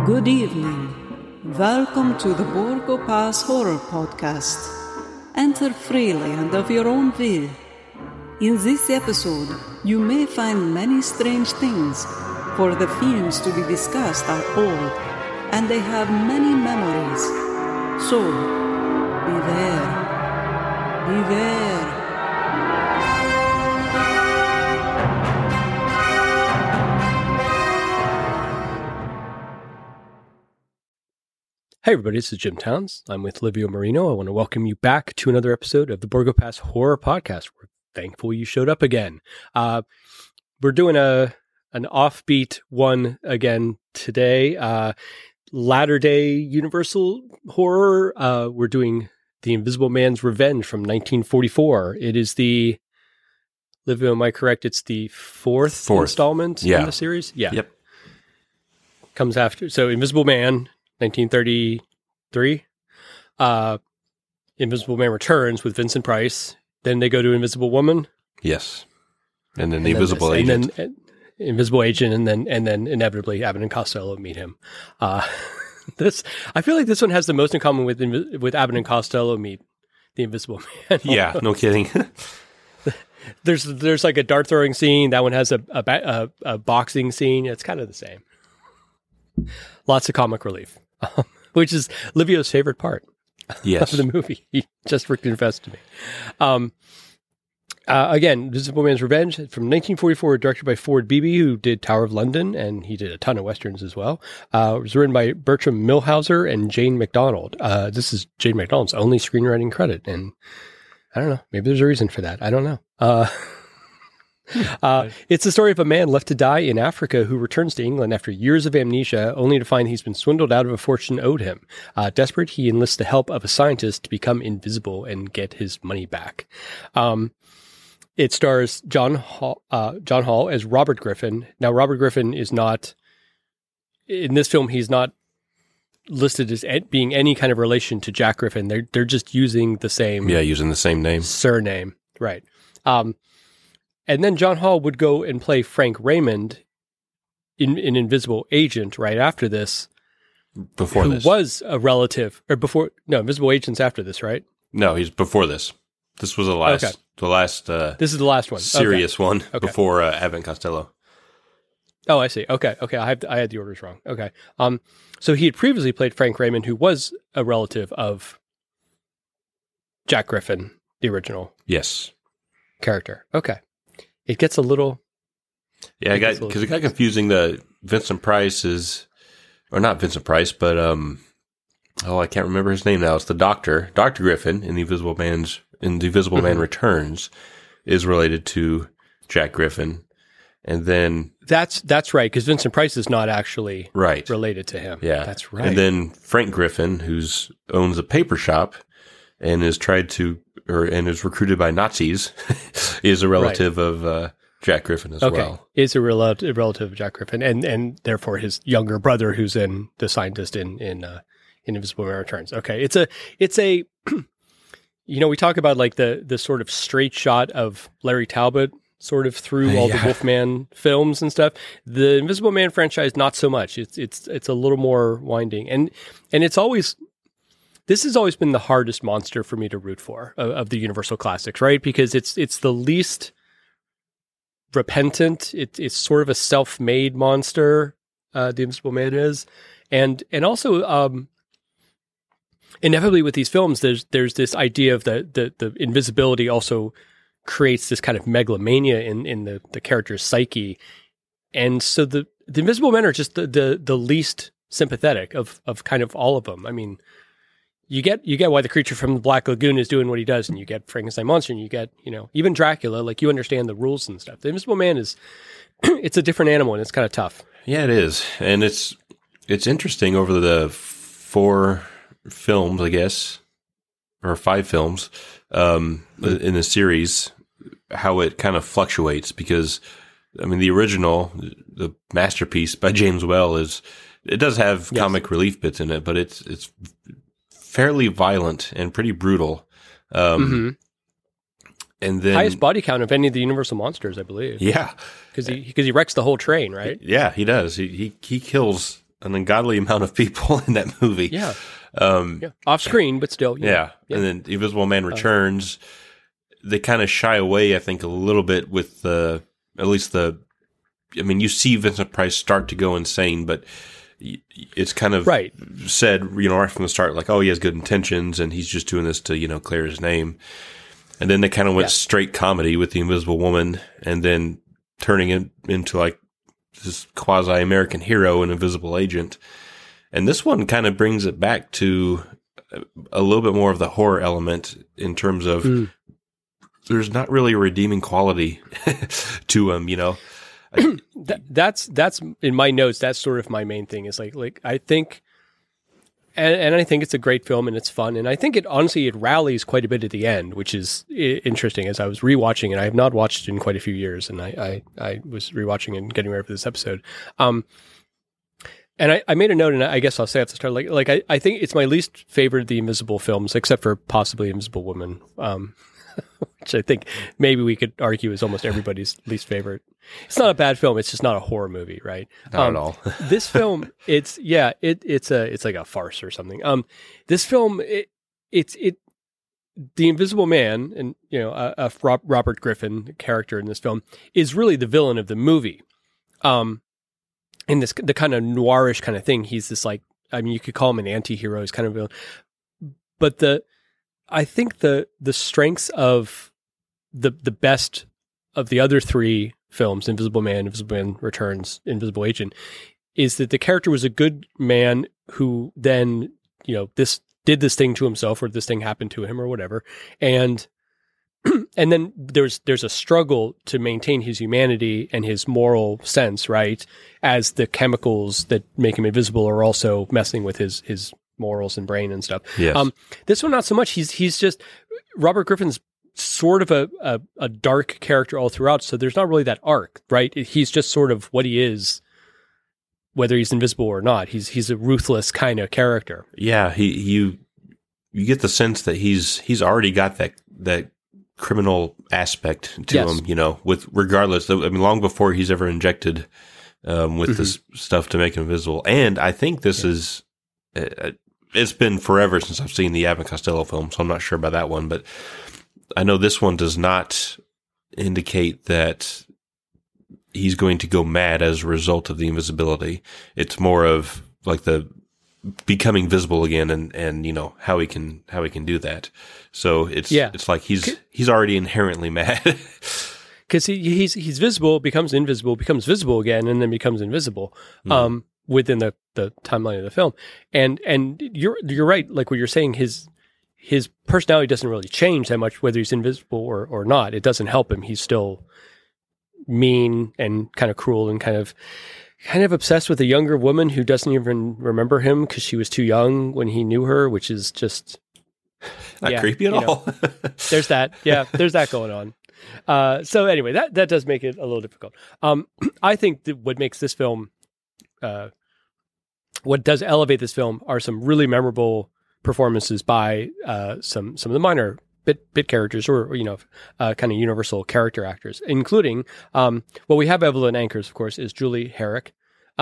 Good evening. Welcome to the Borgo Pass Horror Podcast. Enter freely and of your own will. In this episode, you may find many strange things, for the films to be discussed are old, and they have many memories. So, beware. Beware. Hey everybody, this is Jim Towns. I'm with Livio Marino. I want to welcome you back to another episode of the Borgo Pass Horror Podcast. We're thankful you showed up again. We're doing an offbeat one again today. Latter-day Universal horror. We're doing The Invisible Man's Revenge from 1944. It is the, Livio, am I correct? It's the fourth installment in the series? Yeah. Yep. Comes after. So Invisible Man, 1933. Invisible Man Returns with Vincent Price. Then they go to Invisible Woman. Yes. And then the Invisible Agent. And then Invisible Agent, and then inevitably Abbott and Costello meet him. I feel like this one has the most in common with Abbott and Costello meet the Invisible Man. Yeah, no kidding. There's like a dart throwing scene. That one has a boxing scene. It's kind of the same. Lots of comic relief. Which is Livio's favorite part of the movie. He just confessed to me. Again, Invisible Man's Revenge from 1944, directed by Ford Beebe, who did Tower of London, and he did a ton of westerns as well. It was written by Bertram Milhauser and Jane McDonald. This is Jane McDonald's only screenwriting credit, and I don't know, maybe there's a reason for that. I don't know. It's the story of a man left to die in Africa who returns to England after years of amnesia, only to find he's been swindled out of a fortune owed him. Desperate, he enlists the help of a scientist to become invisible and get his money back. It stars John Hall as Robert Griffin. Now, Robert Griffin is not, in this film, he's not listed as being any kind of relation to Jack Griffin. They're just using the same... Yeah, using the same name. Surname, right. And then John Hall would go and play Frank Raymond in Invisible Agent right after this. Before this. Who was a relative, or before, no, Invisible Agent's after this, right? No, he's before this. This was the last, this is the last one. Serious one before Abbott and Costello. Oh, I see. Okay. I had the orders wrong. Okay. So he had previously played Frank Raymond, who was a relative of Jack Griffin, the original. Yes. Character. Okay. It gets a little... Yeah, because it got confusing. The Vincent Price is... Or not Vincent Price, but... I can't remember his name now. It's the Doctor. Dr. Griffin in The Invisible Man Returns is related to Jack Griffin. And then... That's right, because Vincent Price is not actually related to him. Yeah. That's right. And then Frank Griffin, who owns a paper shop and is is recruited by Nazis, is a relative of Jack Griffin as well. Is a relative of Jack Griffin, and therefore his younger brother, who's in the scientist in Invisible Man Returns. Okay, it's a we talk about like the sort of straight shot of Larry Talbot sort of through all the Wolfman films and stuff. The Invisible Man franchise, not so much. It's a little more winding, and it's always. This has always been the hardest monster for me to root for of the Universal classics, right? Because it's the least repentant. It's sort of a self-made monster. The Invisible Man is, and also inevitably with these films, there's this idea of the invisibility also creates this kind of megalomania in the character's psyche, and so the Invisible Men are just the least sympathetic of kind of all of them. I mean. You get why the creature from the Black Lagoon is doing what he does, and you get Frankenstein monster, and you get, even Dracula, like you understand the rules and stuff. The Invisible Man is, it's a different animal, and it's kind of tough. Yeah, it is. And it's interesting over the 4 films, I guess, or 5 films, in the series, how it kind of fluctuates because, I mean, the original, the masterpiece by James Whale it does have comic relief bits in it, but it's fairly violent and pretty brutal. And then highest body count of any of the Universal monsters, I believe. Yeah, because he wrecks the whole train, right? Yeah, he does. He kills an ungodly amount of people in that movie. Yeah. Off screen, but still. Yeah. And then Invisible Man Returns, they kind of shy away, I think, a little bit with you see Vincent Price start to go insane, but it's kind of said, right from the start, like, oh, he has good intentions and he's just doing this to, clear his name. And then they kind of went straight comedy with the Invisible Woman, and then turning it into like this quasi-American hero and invisible agent. And this one kind of brings it back to a little bit more of the horror element in terms of there's not really a redeeming quality to him, That's in my notes. That's sort of my main thing is like I think, and I think it's a great film and it's fun. And I think it rallies quite a bit at the end, which is interesting as I was rewatching it. I have not watched it in quite a few years, and I was rewatching it and getting ready for this episode. And I made a note, and I guess I'll say at the start, I think it's my least favorite of the Invisible films, except for possibly Invisible Woman, which I think maybe we could argue is almost everybody's least favorite. It's not a bad film; it's just not a horror movie, right? Not at all. This film, it's like a farce or something. This film, it's the Invisible Man, and Robert Griffin character in this film is really the villain of the movie. In the kind of noirish kind of thing, he's this you could call him an anti-hero, he's kind of villain. But I think the strengths of the best of the other three films, Invisible Man Returns, Invisible Agent, is that the character was a good man who then, did this thing to himself, or this thing happened to him or whatever. And then there's a struggle to maintain his humanity and his moral sense, right? As the chemicals that make him invisible are also messing with his morals and brain and stuff. Yes. This one, not so much. He's just, Robert Griffin's sort of a dark character all throughout. So there's not really that arc, right? He's just sort of what he is, whether he's invisible or not. He's a ruthless kind of character. Yeah. You get the sense that he's already got that criminal aspect to him, with regardless. Long before he's ever injected with this stuff to make him invisible. And I think this is, it's been forever since I've seen the Abbott and Costello film, so I'm not sure about that one, but I know this one does not indicate that he's going to go mad as a result of the invisibility. It's more of like the becoming visible again and how he can do that. So it's like he's already inherently mad. Because he's visible, becomes invisible, becomes visible again, and then becomes invisible within the timeline of the film. And you're right, like what you're saying, his personality doesn't really change that much whether he's invisible or not. It doesn't help him. He's still mean and kind of cruel and kind of obsessed with a younger woman who doesn't even remember him because she was too young when he knew her, which is just not creepy at all. There's that. Yeah, there's that going on. So anyway, that does make it a little difficult. I think that what makes this film, what does elevate this film, are some really memorable performances by some of the minor bit characters, or kind of universal character actors, including we have Evelyn Ankers, of course, is Julie Herrick.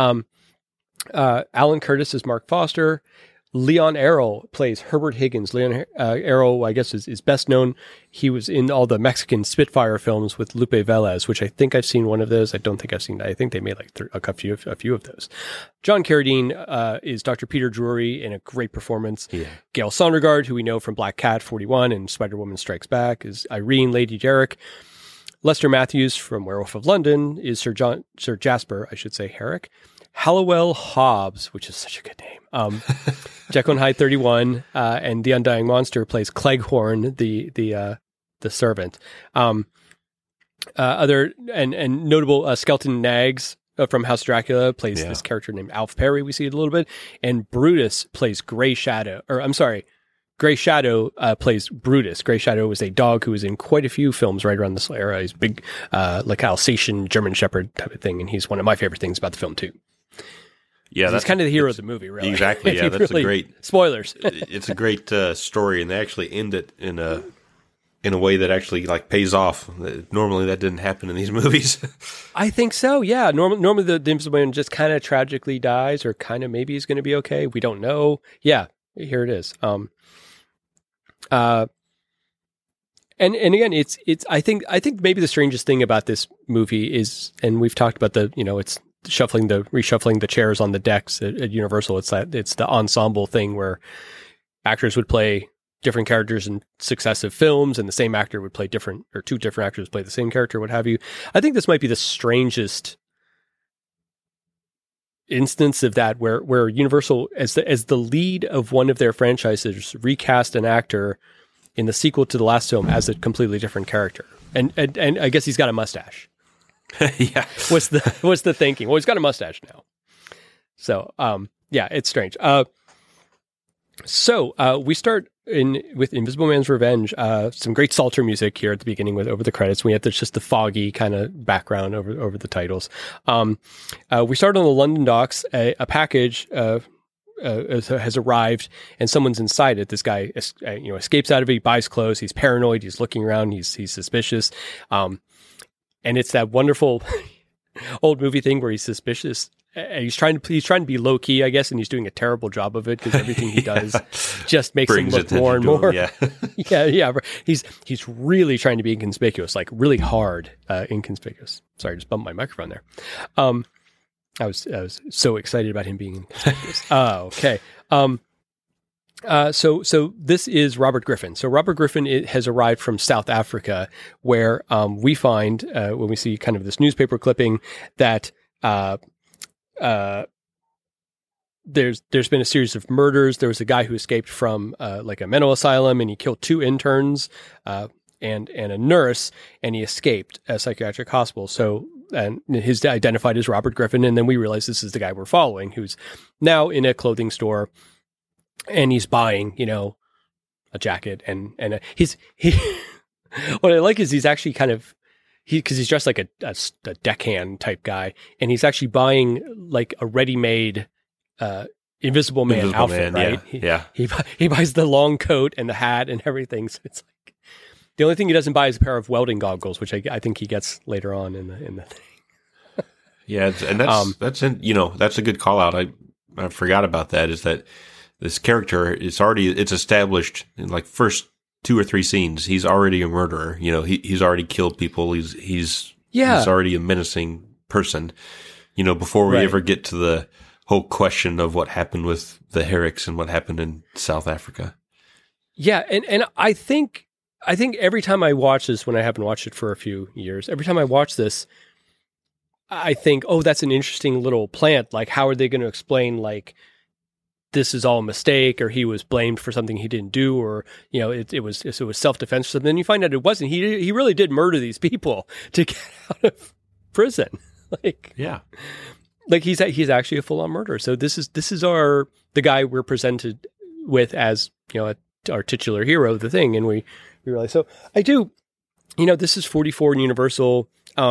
Alan Curtis is Mark Foster. Leon Errol plays Herbert Higgins. Leon Errol, I guess, is best known. He was in all the Mexican Spitfire films with Lupe Velez, which I think I've seen one of those. I don't think I've seen that. I think they made a few of those. John Carradine is Dr. Peter Drury in a great performance. Yeah. Gail Sondergaard, who we know from Black Cat 41 and Spider-Woman Strikes Back, is Irene, Lady Derek. Lester Matthews from Werewolf of London is Sir Jasper, I should say, Herrick. Hallowell Hobbs, which is such a good name. Jekyll and Hyde 31, and The Undying Monster plays Cleghorn, the servant. Other and notable Skelton Nags from House Dracula plays this character named Alf Perry. We see it a little bit, and Brutus plays Grey Shadow. Grey Shadow plays Brutus. Grey Shadow was a dog who was in quite a few films right around this era. He's big, like Alsatian German Shepherd type of thing, and he's one of my favorite things about the film too. Yeah, that's kind of the hero of the movie, really. Exactly. Yeah, that's really, a great spoilers. It's a great story, and they actually end it in in a way that actually like pays off. Normally that didn't happen in these movies. I think so. Yeah. Normally the Invisible Man just kind of tragically dies, or kind of maybe he's going to be okay. We don't know. Yeah. Here it is. And again, it's I think maybe the strangest thing about this movie is, and we've talked about it's reshuffling the chairs on the decks at Universal. It's the ensemble thing where actors would play different characters in successive films, and the same actor would play two different actors play the same character, what have you. I think this might be the strangest instance of that, where Universal, as the lead of one of their franchises, recast an actor in the sequel to the last film as a completely different character, and I guess he's got a mustache. Yeah, what's the thinking? Well, he's got a mustache now, so yeah, it's strange. So we start with Invisible Man's Revenge. Some great Psalter music here at the beginning with over the credits. We have just the foggy kind of background over the titles. We start on the London docks. A package has arrived, and someone's inside it. This guy, escapes out of it. He buys clothes. He's paranoid. He's looking around. He's suspicious. And it's that wonderful old movie thing where he's suspicious. He's trying to be low key, I guess, and he's doing a terrible job of it because everything he does just makes him look more and more. Yeah. yeah. He's really trying to be inconspicuous, like really hard inconspicuous. Sorry, I just bumped my microphone there. I was so excited about him being inconspicuous. Okay. So this is Robert Griffin. So Robert Griffin has arrived from South Africa, where we find when we see kind of this newspaper clipping that there's been a series of murders. There was a guy who escaped from like a mental asylum, and he killed 2 interns and a nurse, and he escaped a psychiatric hospital. So, and he's identified as Robert Griffin, and then we realize this is the guy we're following, who's now in a clothing store, and he's buying, a jacket, and what I like is he's actually kind of, because he's dressed like a deckhand type guy, and he's actually buying like a ready-made Invisible Man outfit, right? Yeah. He buys the long coat and the hat and everything. So it's like the only thing he doesn't buy is a pair of welding goggles, which I think he gets later on in the thing. Yeah, and that's a good call out. I forgot about that. Is that this character it's established in like first 2 or 3 scenes. He's already a murderer. He's already killed people. He's already a menacing person. Before we ever get to the whole question of what happened with the Herricks and what happened in South Africa. Yeah, and I think every time I watch this, when I haven't watched it for a few years, every time I watch this, I think, oh, that's an interesting little plant. Like, how are they going to explain, like, this is all a mistake, or he was blamed for something he didn't do, or, it was self-defense or something. Then you find out it wasn't. He really did murder these people to get out of prison. Like, yeah. Like he's actually a full-on murderer. So this is the guy we're presented with as, our titular hero of the thing. And we realize, so I do, this is 44 in Universal.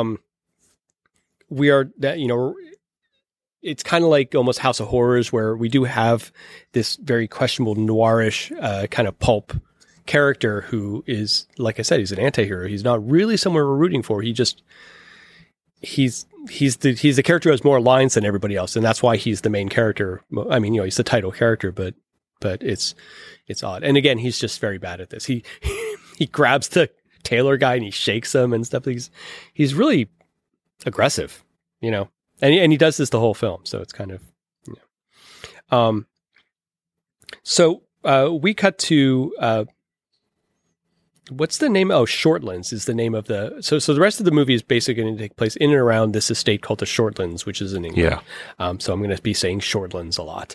We are that, it's kind of like almost House of Horrors, where we do have this very questionable noirish kind of pulp character who is, like I said, he's an anti-hero. He's not really someone we're rooting for. He's the character who has more lines than everybody else, and that's why he's the main character. I mean, he's the title character, but it's odd. And again, he's just very bad at this. He grabs the tailor guy and he shakes him and stuff. He's really aggressive, and he does this the whole film. So it's kind of, So we cut to what's the name? Oh, Shortlands is the name of the. So the rest of the movie is basically going to take place in and around this estate called the Shortlands, which is in England. Yeah. So I'm going to be saying Shortlands a lot.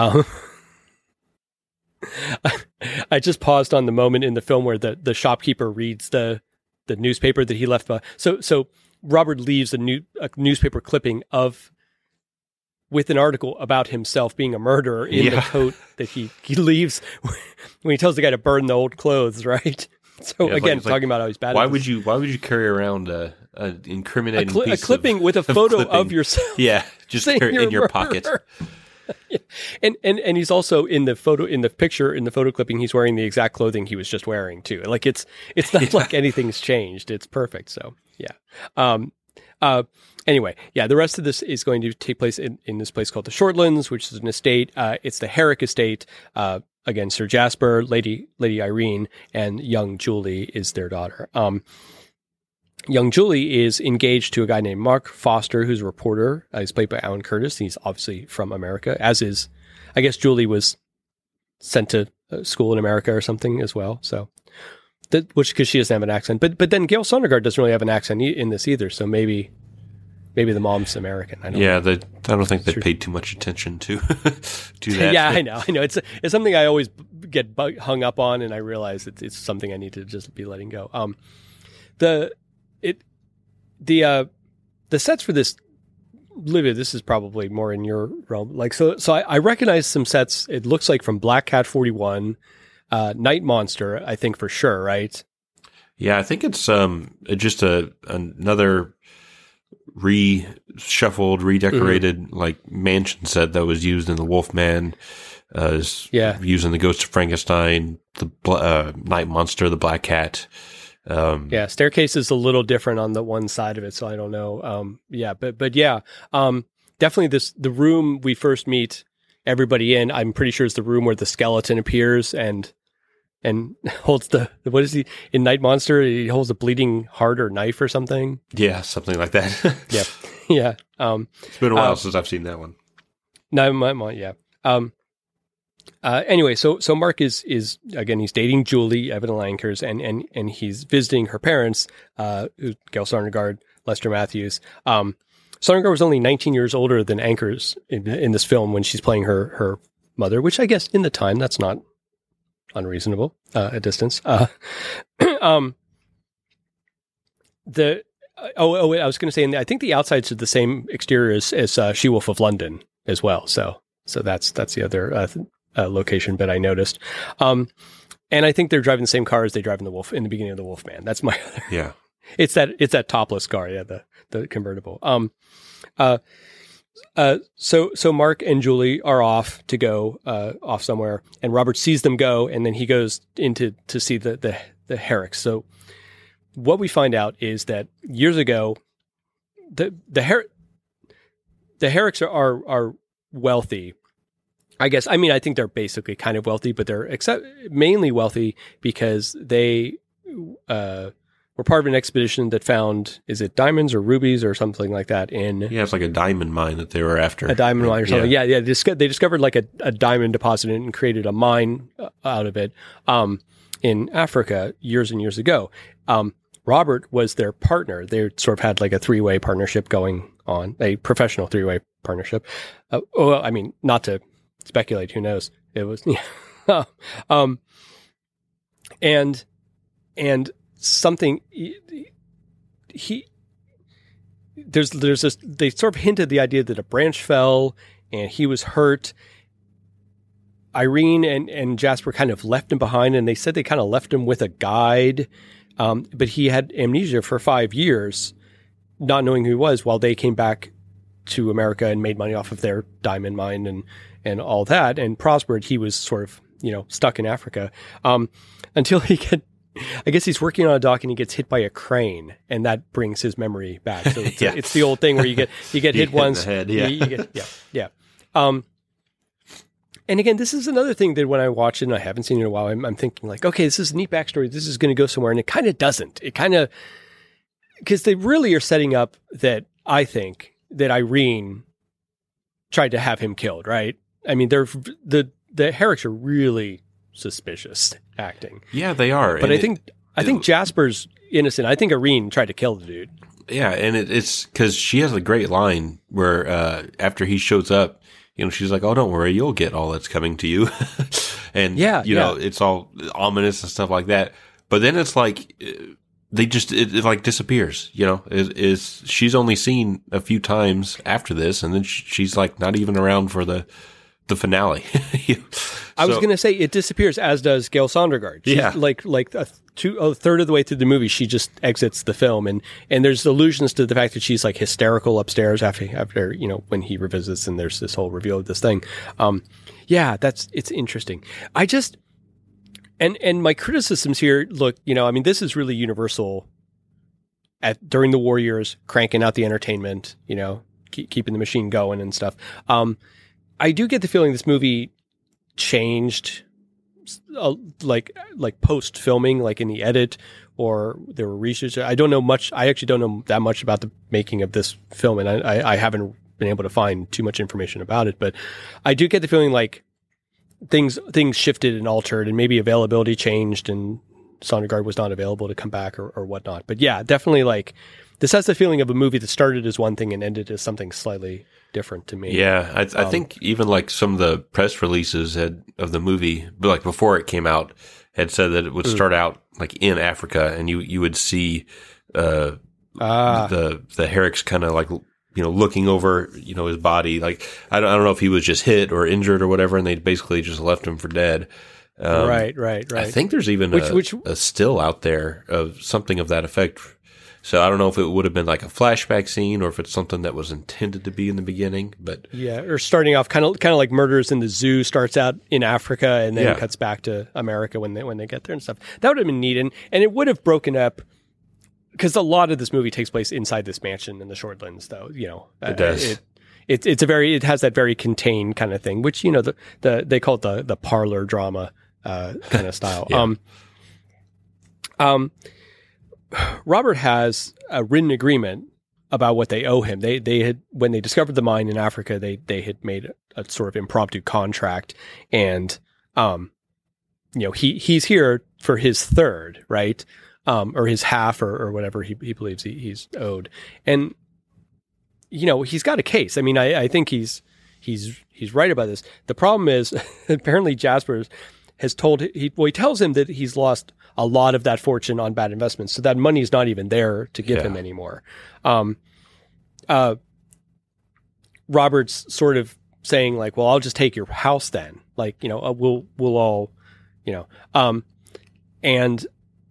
I just paused on the moment in the film where the shopkeeper reads the newspaper that he left. So Robert leaves a newspaper clipping with an article about himself being a murderer in the coat that he leaves when he tells the guy to burn the old clothes, right? So again, talking about how he's bad. Why would you carry around an incriminating piece clipping with a photo of yourself? Yeah, just carry in your pocket. And he's also in the photo clipping, he's wearing the exact clothing he was just wearing too. Like it's not like anything's changed. It's perfect. So yeah. Anyway, yeah, the rest of this is going to take place in this place called the Shortlands, which is an estate. It's the Herrick estate. Again, Sir Jasper, Lady Irene, and young Julie is their daughter. Young Julie is engaged to a guy named Mark Foster, who's a reporter. He's played by Alan Curtis. He's obviously from America, as is, I guess Julie was sent to school in America or something as well. So, because she doesn't have an accent. But then Gail Sondergaard doesn't really have an accent in this either. So maybe the mom's American. I don't know. I don't think they paid too much attention to that. Yeah, I know. It's something I always get hung up on, and I realize it's something I need to just be letting go. The sets for this, Livia, this is probably more in your realm. Like, so I recognize some sets. It looks like from Black Cat 41, Night Monster, I think for sure, right? Yeah, I think it's just another reshuffled, redecorated like mansion set that was used in the Wolfman. Using the Ghost of Frankenstein, the Night Monster, the Black Cat. Staircase is a little different on the one side of it, so I don't know. Definitely the room we first meet everybody in, I'm pretty sure is the room where the skeleton appears and holds what is he in Night Monster? He holds a bleeding heart or knife or something. Yeah, something like that. Yeah. It's been a while since I've seen that one. No, yeah. Anyway, so Mark is again, he's dating Julie, Evan Lankers, and he's visiting her parents, Gail Sondergaard, Lester Matthews. Sondergaard was only 19 years older than Ankers in this film when she's playing her mother, which I guess in the time that's not unreasonable a distance. I was going to say, and I think the outsides are the same exterior as She-Wolf of London as well. So that's the other location bit I noticed. And I think they're driving the same car as they drive in the beginning of the Wolfman. That's my other. Yeah. It's that topless car. Yeah. The convertible. So Mark and Julie are off to go, off somewhere, and Robert sees them go. And then he goes to see the Herricks. So what we find out is that years ago, the Herricks are wealthy. I guess, I think they're basically kind of wealthy, but they're mainly wealthy because they were part of an expedition that found, is it diamonds or rubies or something like that it's like a diamond mine that they were after. A diamond mine or something. Yeah. They discovered like a diamond deposit and created a mine out of it in Africa years and years ago. Robert was their partner. They sort of had like a three-way partnership going on, a professional three-way partnership. Not to speculate, who knows? It was, and something there's this, they sort of hinted the idea that a branch fell and he was hurt. Irene and Jasper kind of left him behind, and they said they kind of left him with a guide. But he had amnesia for 5 years, not knowing who he was, while they came back to America and made money off of their diamond mine and all that, and prospered. He was sort of, stuck in Africa, until I guess he's working on a dock and he gets hit by a crane, and that brings his memory back. So it's the old thing where you get hit once. In the head, And again, this is another thing that when I watch it, and I haven't seen it in a while, I'm thinking like, okay, this is a neat backstory. This is going to go somewhere. And it kind of doesn't. It kind of, because they really are setting up that I think that Irene tried to have him killed, right? The Herricks are really suspicious acting. Yeah, they are. But I think Jasper's innocent. I think Irene tried to kill the dude. Yeah, and it's because she has a great line where after he shows up, she's like, "Oh, don't worry, you'll get all that's coming to you," and it's all ominous and stuff like that. But then it's like it like disappears. She's only seen a few times after this, and then she's like not even around for the the finale. I was going to say it disappears, as does Gail Sondergaard. She's Yeah. like a third of the way through the movie, she just exits the film, and there's allusions to the fact that she's like hysterical upstairs after when he revisits, and there's this whole reveal of this thing. It's interesting. I just and my criticisms here. Look, I mean, this is really Universal during the war years, cranking out the entertainment, keeping the machine going and stuff. I do get the feeling this movie changed like post filming, like in the edit, or there were research. I don't know much. I actually don't know that much about the making of this film, and I haven't been able to find too much information about it. But I do get the feeling like things shifted and altered, and maybe availability changed, and Sondergaard was not available to come back or whatnot. But yeah, definitely like this has the feeling of a movie that started as one thing and ended as something slightly different to me. Yeah, I think even like some of the press releases of the movie, but like before it came out, had said that it would start out like in Africa, and you would see the Herrick's kind of like looking over his body. Like I don't know if he was just hit or injured or whatever, and they basically just left him for dead. Right. I think there's even a still out there of something of that effect. So I don't know if it would have been like a flashback scene or if it's something that was intended to be in the beginning, but yeah, or starting off kind of like Murders in the Zoo starts out in Africa and then cuts back to America when they get there and stuff. That would have been neat, and it would have broken up because a lot of this movie takes place inside this mansion in the Shortlands, though. It does. It has that very contained kind of thing, which they call it the parlor drama kind of style. Yeah. Robert has a written agreement about what they owe him. They had, when they discovered the mine in Africa, they had made a sort of impromptu contract, and he's here for his third, right, or his half, or whatever he believes he's owed, and he's got a case. I mean, I think he's right about this. The problem is apparently Jasper has he tells him that he's lost a lot of that fortune on bad investments. So that money is not even there to give him anymore. Robert's sort of saying like, well, I'll just take your house then. Like, we'll all, and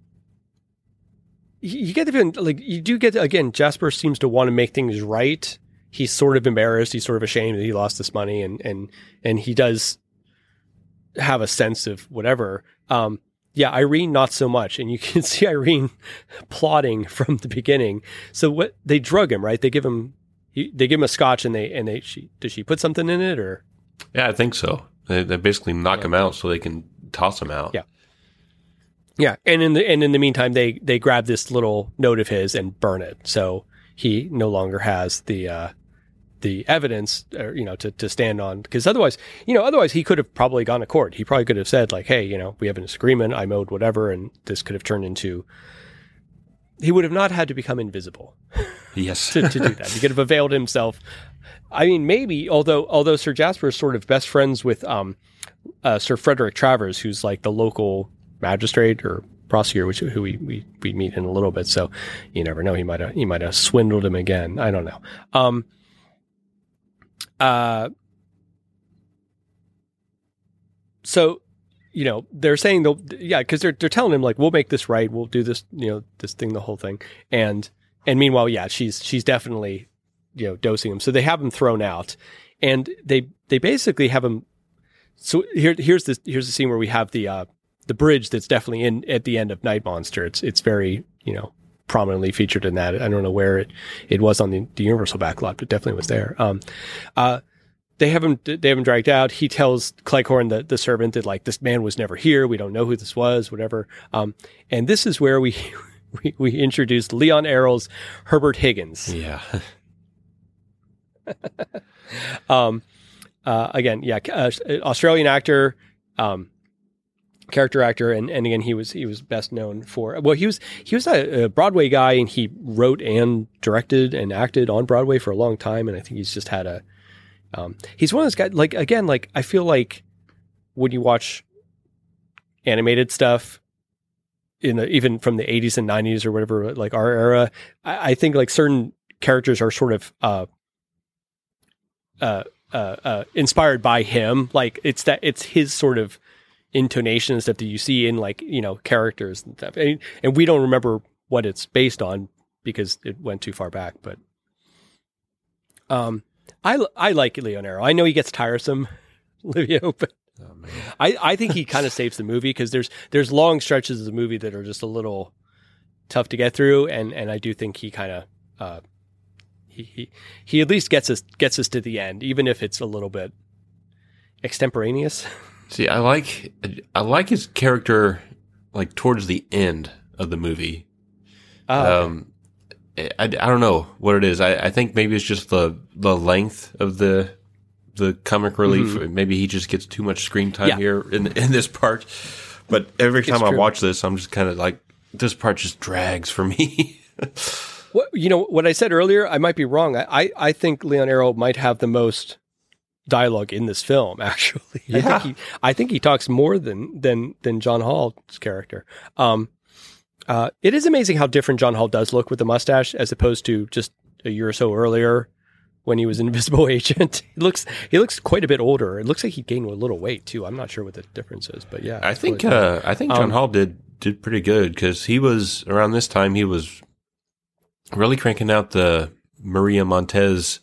you get the feeling, like you do get, again, Jasper seems to want to make things right. He's sort of embarrassed. He's sort of ashamed that he lost this money, and he does have a sense of whatever. Irene, not so much. And you can see Irene plotting from the beginning. So they drug him, right? They give him a scotch, and does she put something in it, or? Yeah, I think so. They basically knock him out so they can toss him out. Yeah. Yeah. And in the meantime, they grab this little note of his and burn it. So he no longer has the evidence, to stand on, because otherwise he could have probably gone to court. He probably could have said like, hey, we have a disagreement. I'm owed whatever. And this could have turned into, he would have not had to become invisible. Yes. to do that. He could have availed himself. I mean, maybe, although Sir Jasper is sort of best friends with, Sir Frederick Travers, who's like the local magistrate or prosecutor, who we meet in a little bit. So you never know. He might have swindled him again. I don't know. So, they're saying because they're telling him like, we'll make this right. We'll do this, this thing, the whole thing. And meanwhile, she's definitely, dosing him. So they have him thrown out, and they basically have him. So here's the scene where we have the bridge that's definitely in at the end of Night Monster. It's very, prominently featured in that. I don't know where it was on the Universal backlot, but definitely was there. They have him dragged out. He tells Cleghorn, the servant, that like, this man was never here. We don't know who this was, whatever. And this is where we introduced Leon Errol's Herbert Higgins. Yeah. Again, Australian actor, character actor, and again he was best known for, well, he was a Broadway guy, and he wrote and directed and acted on Broadway for a long time, and I think he's just had he's one of those guys, like, again, like, I feel like when you watch animated stuff even from the 80s and 90s or whatever, like our era, I think like certain characters are sort of inspired by him. Like it's his sort of intonation and stuff that you see in like, characters and stuff. And we don't remember what it's based on because it went too far back. But I like Leo Nero. I know he gets tiresome, Livio, but I think he kind of saves the movie because there's long stretches of the movie that are just a little tough to get through, and I do think he kind of he at least gets us to the end, even if it's a little bit extemporaneous. See, I like his character like towards the end of the movie. I don't know what it is. I think maybe it's just the length of the comic relief. Mm-hmm. Maybe he just gets too much screen time here in this part. But every time I watch this, I'm just kind of like, this part just drags for me. What I said earlier, I might be wrong. I think Leo Nero might have the most dialogue in this film, actually. Yeah. I think he talks more than John Hall's character. It is amazing how different John Hall does look with the mustache as opposed to just a year or so earlier when he was an Invisible Agent. He looks quite a bit older. It looks like he gained a little weight too. I'm not sure what the difference is, but yeah. I think John Hall did pretty good because he was around this time. He was really cranking out the Maria Montez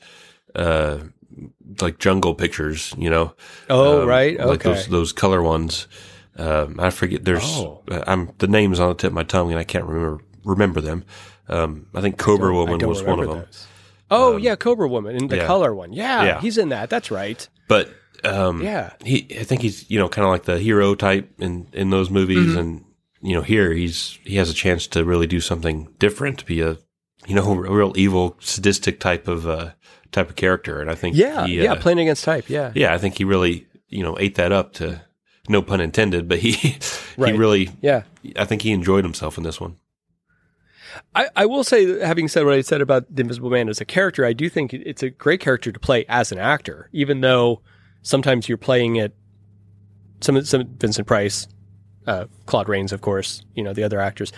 like jungle pictures, Oh, right. Okay. Like those color ones. I forget. There's the name's on the tip of my tongue, and I can't remember them. I think Cobra Woman was one of them. Those. Oh yeah, Cobra Woman in the color one. Yeah, he's in that. That's right. But I think he's kind of like the hero type in those movies, and here he has a chance to really do something different, be a real evil, sadistic type of character, and I think playing against type. I think he really ate that up to. No pun intended, but he really, I think he enjoyed himself in this one. I will say, having said what I said about the Invisible Man as a character, I do think it's a great character to play as an actor, even though sometimes you're playing it, some Vincent Price, Claude Rains, of course, the other actors,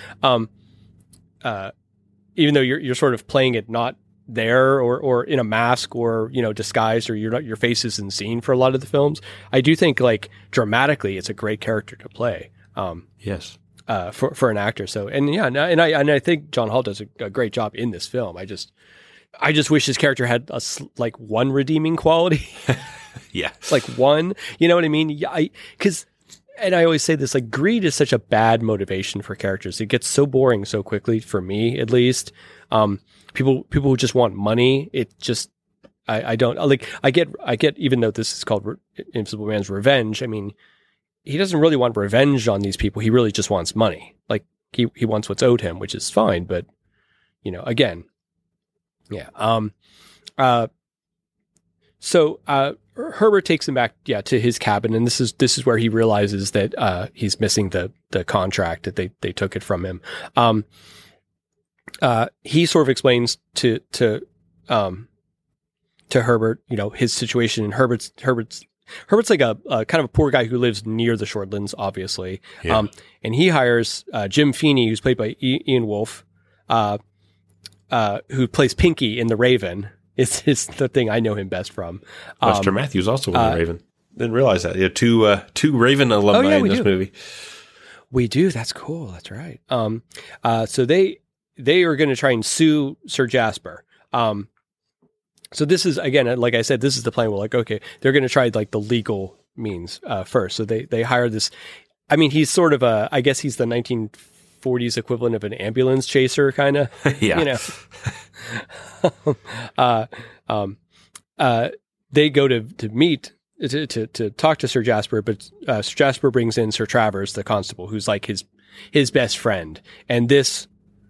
even though you're sort of playing it not there or in a mask or disguised or your face isn't seen for a lot of the films. I do think like dramatically it's a great character to play. Yes. For an actor. So and I think John Hall does a great job in this film. I just wish his character had like one redeeming quality. Yeah. Like one, you know what I mean? Yeah, and I always say this, like greed is such a bad motivation for characters. It gets so boring so quickly, for me at least. People who just want money, it just, I don't like, I get, even though this is called Invisible Man's Revenge, I mean, he doesn't really want revenge on these people. He really just wants money. Like he wants what's owed him, which is fine. But, again, yeah. So Herbert takes him back, to his cabin. And this is where he realizes that, he's missing the contract that they took it from him. He sort of explains to Herbert, his situation, and Herbert's like a kind of a poor guy who lives near the Shortlands, obviously. Yeah. And he hires Jim Feeney, who's played by Ian Wolfe, who plays Pinky in The Raven. It's the thing I know him best from. Lester Matthews also in The Raven. Didn't realize that. Yeah, two Raven alumni in this movie. We do. That's cool. That's right. So they are going to try and sue Sir Jasper. So this is, again, like I said, this is the plan. We're like, okay, they're going to try like the legal means first. So they hire this. I mean, he's sort of I guess he's the 1940s equivalent of an ambulance chaser, kind of. Yeah. They go to meet to talk to Sir Jasper, but Sir Jasper brings in Sir Travers, the constable, who's like his best friend, and this.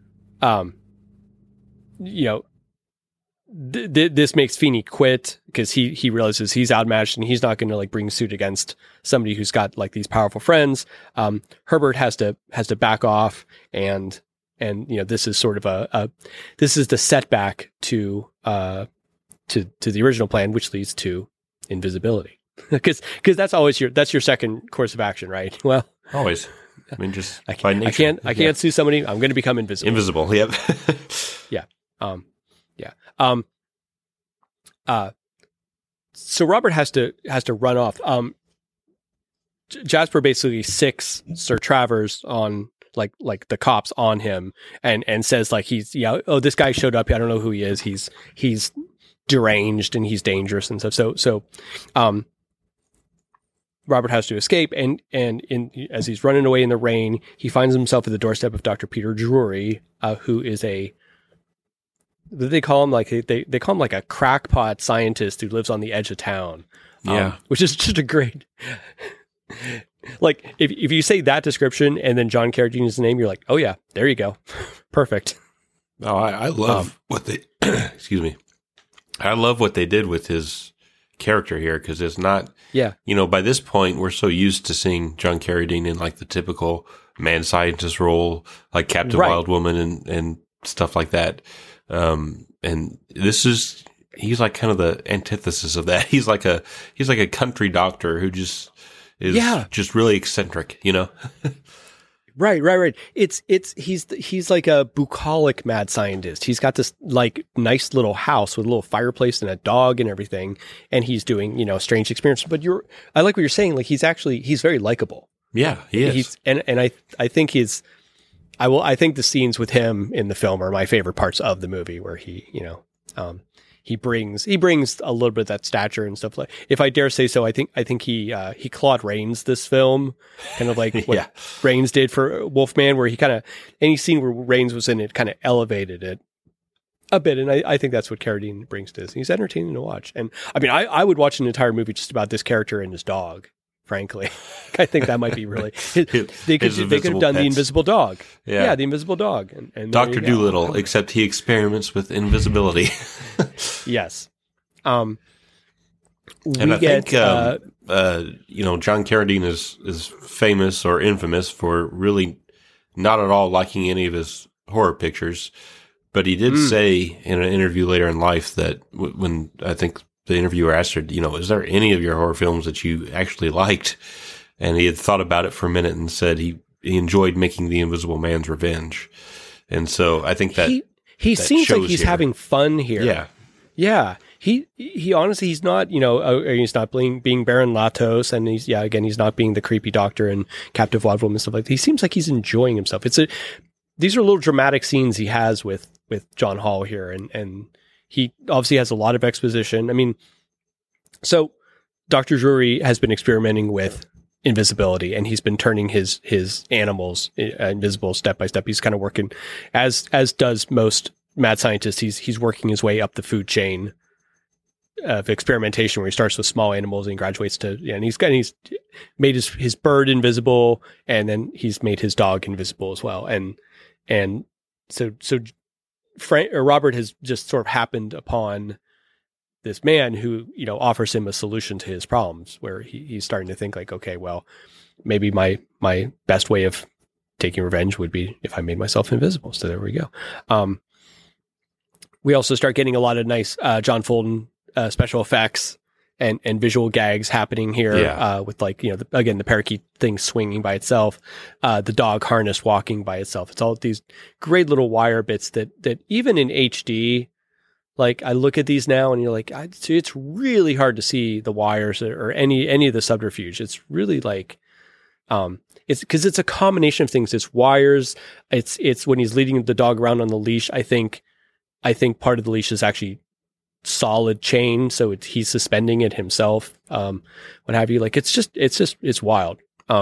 This makes Feeney quit because he realizes he's outmatched and he's not going to like bring suit against somebody who's got like these powerful friends. Herbert has to back off and this is sort of this is the setback to the original plan, which leads to invisibility because that's always your second course of action, right? Well, always. I mean, just I can't sue somebody. I'm going to become invisible. Invisible. Yep. Yeah. so Robert has to run off. Jasper basically sicks Sir Travers on like the cops on him and says like this guy showed up. I don't know who he is. He's deranged and he's dangerous and stuff. So Robert has to escape and as he's running away in the rain, he finds himself at the doorstep of Dr. Peter Drury, who is they call him like they call him like a crackpot scientist who lives on the edge of town. Which is just a great. Like if you say that description and then John Carradine's name, you're like, oh yeah, there you go, perfect. Oh, I love what they. Excuse me. I love what they did with his character here because it's not. Yeah. By this point, we're so used to seeing John Carradine in like the typical mad scientist role, like Captain Wild Woman and stuff like that. And this he's like kind of the antithesis of that. He's like a country doctor who just is just really eccentric, Right. He's like a bucolic mad scientist. He's got this like nice little house with a little fireplace and a dog and everything, and he's doing strange experiences. But I like what you're saying. Like he's very likable. Yeah, he is. I think I think the scenes with him in the film are my favorite parts of the movie, where he brings a little bit of that stature and stuff like. If I dare say so, I think he Claude Rains this film, kind of like what Rains did for Wolfman, where he kind of any scene where Rains was in it kind of elevated it a bit, and I think that's what Carradine brings to this. He's entertaining to watch, and I mean I would watch an entire movie just about this character and his dog. Frankly, I think that might be really. They could have done the Invisible Dog. Yeah, the Invisible Dog, and Dr. Dolittle, except he experiments with invisibility. Yes. And I think John Carradine is famous or infamous for really not at all liking any of his horror pictures, but he did say in an interview later in life that when I think the interviewer asked her, is there any of your horror films that you actually liked? And he had thought about it for a minute and said he enjoyed making The Invisible Man's Revenge. And so I think that he seems like he's having fun here. Yeah. Yeah. He honestly, he's not, he's not being Baron Latos, and he's not being the creepy doctor and Captive Wild Woman and stuff like that. He seems like he's enjoying himself. These are little dramatic scenes he has with John Hall here, and he obviously has a lot of exposition. I mean, so Dr. Drury has been experimenting with invisibility, and he's been turning his animals invisible step by step. He's kind of working as does most mad scientists. He's working his way up the food chain of experimentation, where he starts with small animals and he graduates to, and he's made his bird invisible, and then he's made his dog invisible as well. And so Robert has just sort of happened upon this man who, offers him a solution to his problems, where he's starting to think like, okay, well, maybe my best way of taking revenge would be if I made myself invisible. So there we go. We also start getting a lot of nice John Fulton special effects and visual gags happening here, with like, the parakeet thing swinging by itself, the dog harness walking by itself. It's all these great little wire bits that even in HD, like I look at these now and you're like, it's really hard to see the wires or any of the subterfuge. It's really like, it's because it's a combination of things. It's wires. It's when he's leading the dog around on the leash. I think part of the leash is actually solid chain, so he's suspending it himself, what have you. Like it's wild.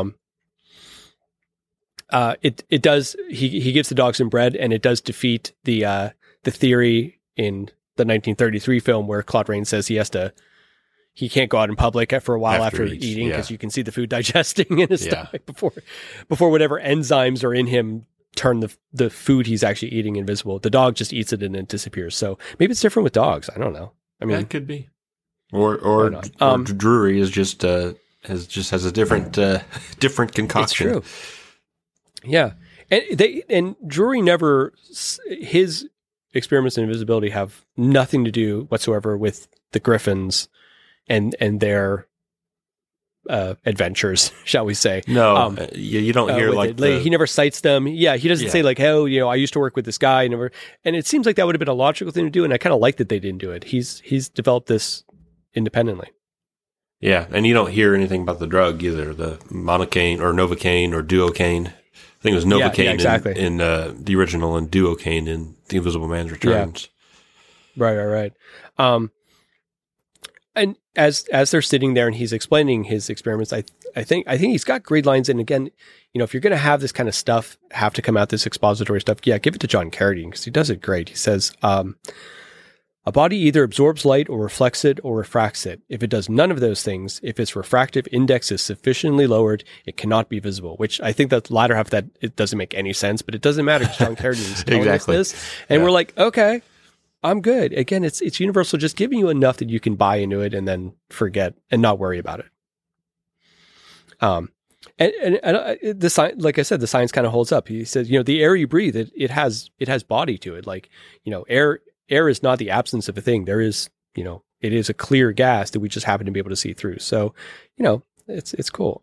It does, he gives the dog some bread, and it does defeat the theory in the 1933 film where Claude Rains says he can't go out in public for a while after eating, because you can see the food digesting in his stomach before whatever enzymes are in him turn the food he's actually eating invisible. The dog just eats it and it disappears. So maybe it's different with dogs. I don't know. I mean, that could be. Or Drury is just has a different concoction. It's true. Yeah, and Drury never, his experiments in invisibility have nothing to do whatsoever with the Griffins and their adventures, shall we say. No, you don't hear he never cites them. Yeah, he doesn't say like, oh, I used to work with this guy. And it seems like that would have been a logical thing to do, and I kind of like that they didn't do it. He's developed this independently. Yeah, and you don't hear anything about the drug either, the monocaine or Novocaine or Duocaine. I think it was Novocaine exactly. in the original and Duocaine in The Invisible Man's Returns. Yeah. Right. And as they're sitting there and he's explaining his experiments, I think he's got great lines. And again, if you're going to have this kind of stuff have to come out, this expository stuff, give it to John Carradine because he does it great. He says, a body either absorbs light or reflects it or refracts it. If it does none of those things, if its refractive index is sufficiently lowered, it cannot be visible, which I think that the latter half of that, it doesn't make any sense, but it doesn't matter because John Carradine's telling us this. And we're like, okay, I'm good. Again, it's Universal just giving you enough that you can buy into it and then forget and not worry about it. And the science, like I said, the science kind of holds up. He says, the air you breathe, it has body to it. Like, air is not the absence of a thing. There is, it is a clear gas that we just happen to be able to see through. So, it's cool.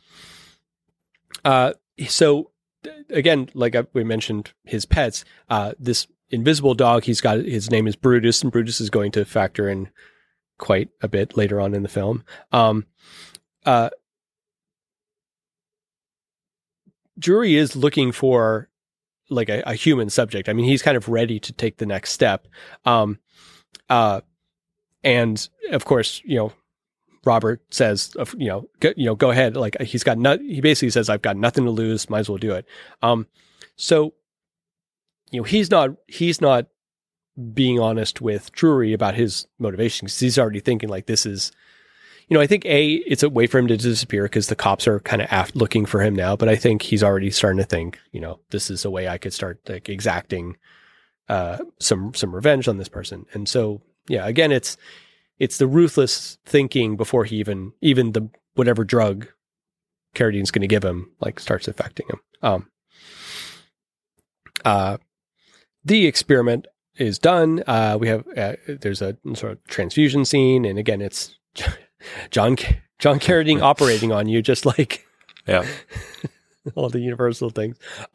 So again, like we mentioned, his pets, this invisible dog, his name is Brutus, and Brutus is going to factor in quite a bit later on in the film. Drury is looking for like a human subject. I mean, he's kind of ready to take the next step. And of course, Robert says, go ahead. Like he basically says, I've got nothing to lose. Might as well do it. So, he's not being honest with Drury about his motivations. He's already thinking like, this is, I think it's a way for him to disappear because the cops are kind of looking for him now. But I think he's already starting to think, this is a way I could start like exacting some revenge on this person. And so, yeah, again, it's the ruthless thinking before he even the whatever drug Carradine's going to give him like starts affecting him. The experiment is done. We have there's a sort of transfusion scene, and again, it's John Carradine operating on you, just like all the Universal things.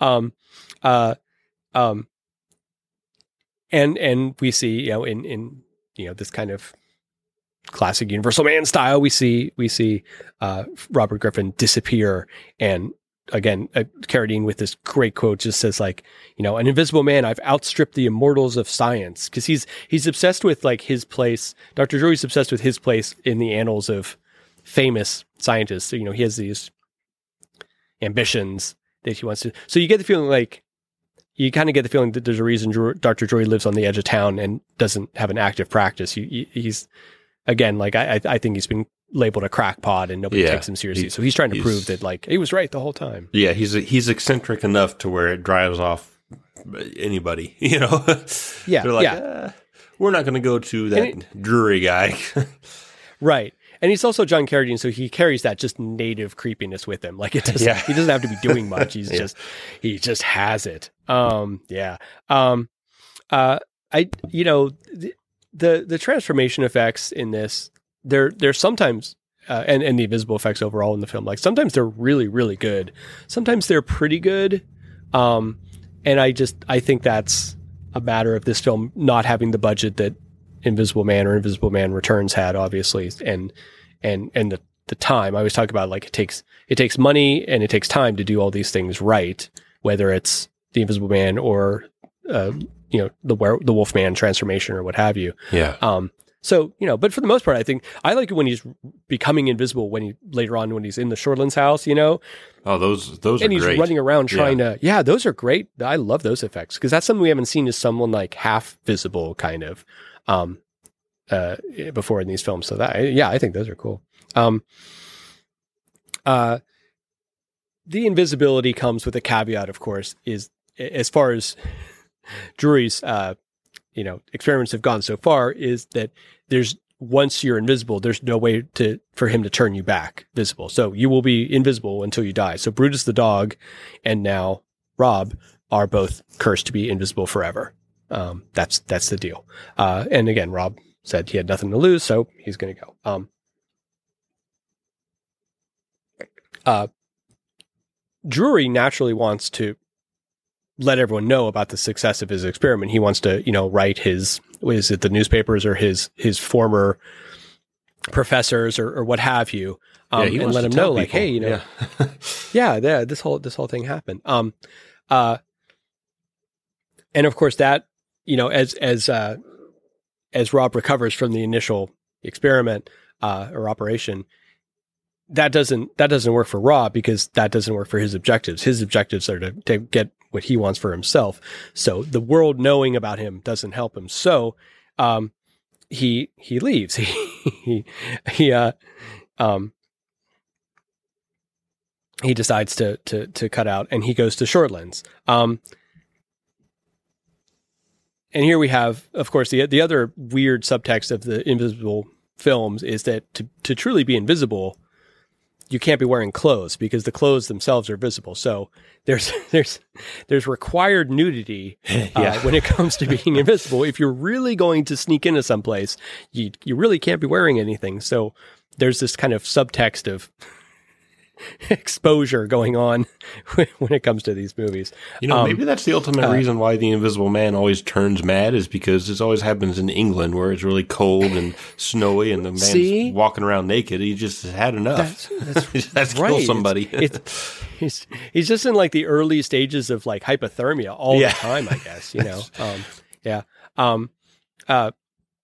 And we see, in this kind of classic Universal Man style, we see Robert Griffin disappear, and again, Carradine with this great quote just says like, an invisible man, I've outstripped the immortals of science. Cause he's obsessed with like his place. Dr. Drury's obsessed with his place in the annals of famous scientists. So, he has these ambitions that he wants to, so you kind of get the feeling that there's a reason Dr. Drury lives on the edge of town and doesn't have an active practice. He's again, like, I think he's been labeled a crackpot and nobody takes him seriously. So he's trying to prove that like he was right the whole time. Yeah. He's eccentric enough to where it drives off anybody, Yeah. They're like, we're not going to go to that Drury guy. Right. And he's also John Carradine. So he carries that just native creepiness with him. Like he doesn't have to be doing much. He just has it. The transformation effects in this, they're sometimes, and the invisible effects overall in the film, like sometimes they're really, really good. Sometimes they're pretty good. And I think that's a matter of this film not having the budget that Invisible Man or Invisible Man Returns had, obviously. And the time I always talk about, like, it takes money and it takes time to do all these things right, whether it's the Invisible Man or, the Wolfman transformation or what have you. Yeah. So, but for the most part, I think I like it when he's becoming invisible later on when he's in the Shortlands house, Oh, those are great. And he's running around trying to, those are great. I love those effects because that's something we haven't seen is someone like half visible kind of, before in these films. So I think those are cool. The invisibility comes with a caveat, of course, is as far as Drury's, experiments have gone so far, is that once you're invisible, there's no way for him to turn you back visible. So you will be invisible until you die. So Brutus the dog and now Rob are both cursed to be invisible forever. That's the deal. And again, Rob said he had nothing to lose, so he's going to go. Drury naturally wants to let everyone know about the success of his experiment. He wants to, write the newspapers or his former professors or what have you, he and wants let to them tell know, like, people. hey, you know, this whole thing happened. And of course that, you know, as Rob recovers from the initial experiment or operation, that doesn't work for Rob, because that doesn't work for his objectives. His objectives are to get what he wants for himself. So the world knowing about him doesn't help him. So he leaves. He decides to cut out, and he goes to Shortlands. And here we have, of course, the other weird subtext of the Invisible films is that to truly be invisible, you can't be wearing clothes, because the clothes themselves are visible. So there's required nudity when it comes to being invisible. If you're really going to sneak into someplace, you really can't be wearing anything. So there's this kind of subtext of exposure going on when it comes to these movies. You know, maybe that's the ultimate reason why the Invisible Man always turns mad, is because this always happens in England, where it's really cold and snowy, and the man's walking around naked. He just had enough. He has to kill somebody. He's just in like the early stages of like hypothermia all the time, I guess. You know,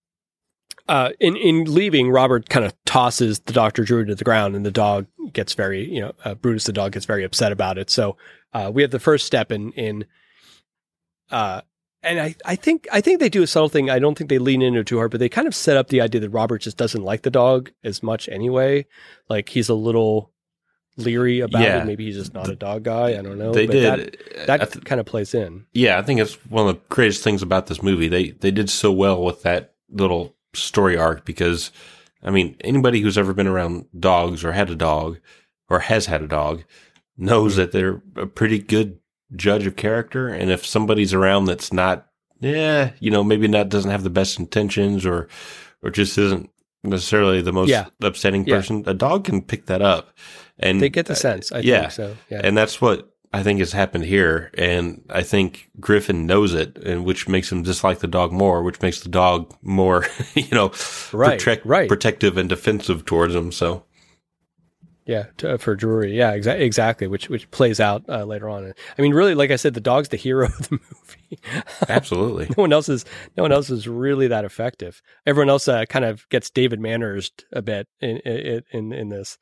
in leaving, Robert kind of tosses the Dr. Druid to the ground, and the dog gets very, you know, Brutus the dog gets very upset about it. So we have the first step in and I think they do a subtle thing. I don't think they lean into it too hard, but they kind of set up the idea that Robert just doesn't like the dog as much anyway. Like, he's a little leery about it. Maybe he's just not a dog guy. I don't know. That kind of plays in. Yeah, I think it's one of the greatest things about this movie. They did so well with that little story arc, because I mean, anybody who's ever been around dogs or had a dog or has had a dog knows that they're a pretty good judge of character. And if somebody's around that's not, you know, maybe doesn't have the best intentions or just isn't necessarily the most upsetting person, a dog can pick that up. And they get the sense. I think so. Yeah. And that's what I think has happened here. And I think Griffin knows it, and which makes him dislike the dog more, which makes the dog more, you know, protective and defensive towards him. So. Yeah, for Drury. Yeah, exactly. Which plays out later on. I mean, really, like I said, the dog's the hero of the movie. Absolutely. No one else is really that effective. Everyone else kind of gets David Manners a bit in this.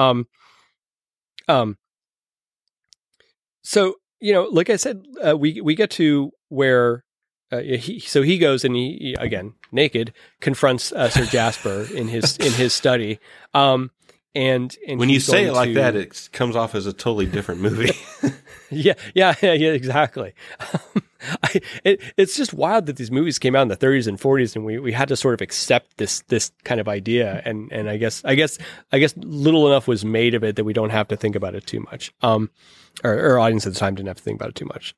So, you know, like I said, we get to where he goes and he again naked confronts Sir Jasper in his study. And when you say it like that, it comes off as a totally different movie. Yeah, exactly. It's just wild that these movies came out in the 30s and 40s, and we had to sort of accept this kind of idea. And I guess little enough was made of it that we don't have to think about it too much. Our audience at the time didn't have to think about it too much.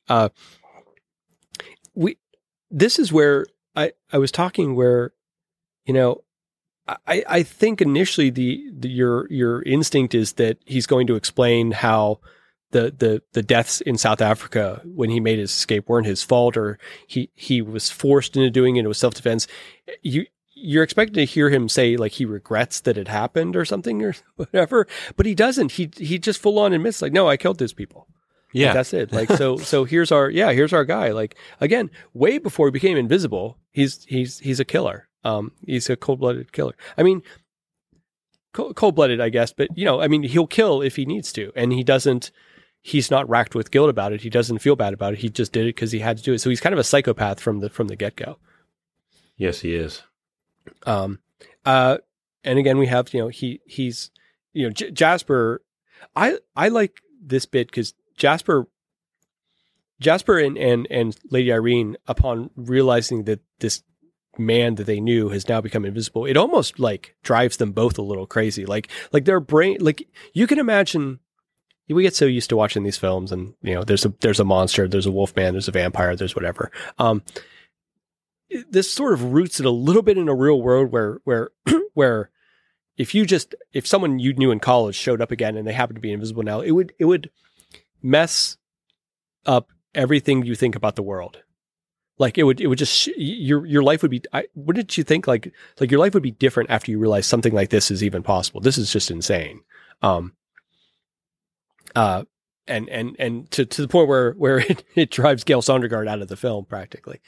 This is where I was talking where, you know, I think initially your instinct is that he's going to explain how the deaths in South Africa when he made his escape weren't his fault, or he was forced into doing it. It was self-defense. You're expected to hear him say like he regrets that it happened or something or whatever, but he doesn't. He just full on admits like, no, I killed those people. Yeah, like, that's it. Like so here's our guy. Like, again, way before he became invisible, he's a killer. He's a cold-blooded killer. I mean, cold-blooded, I guess, but you know, I mean, he'll kill if he needs to, and he's not racked with guilt about it. He doesn't feel bad about it. He just did it because he had to do it. So he's kind of a psychopath from the get-go. Yes, he is. And again, we have, you know, he's, you know, Jasper. I like this bit because Jasper and Lady Irene, upon realizing that this man that they knew has now become invisible, it almost like drives them both a little crazy. Like their brain, like you can imagine, we get so used to watching these films and, you know, there's a monster, there's a wolf man, there's a vampire, there's whatever. This sort of roots it a little bit in a real world where if someone you knew in college showed up again and they happen to be invisible now, it would mess up everything you think about the world. Like it would just your life would be. What did you think? Like your life would be different after you realize something like this is even possible. This is just insane. And to the point where it drives Gail Sondergaard out of the film practically.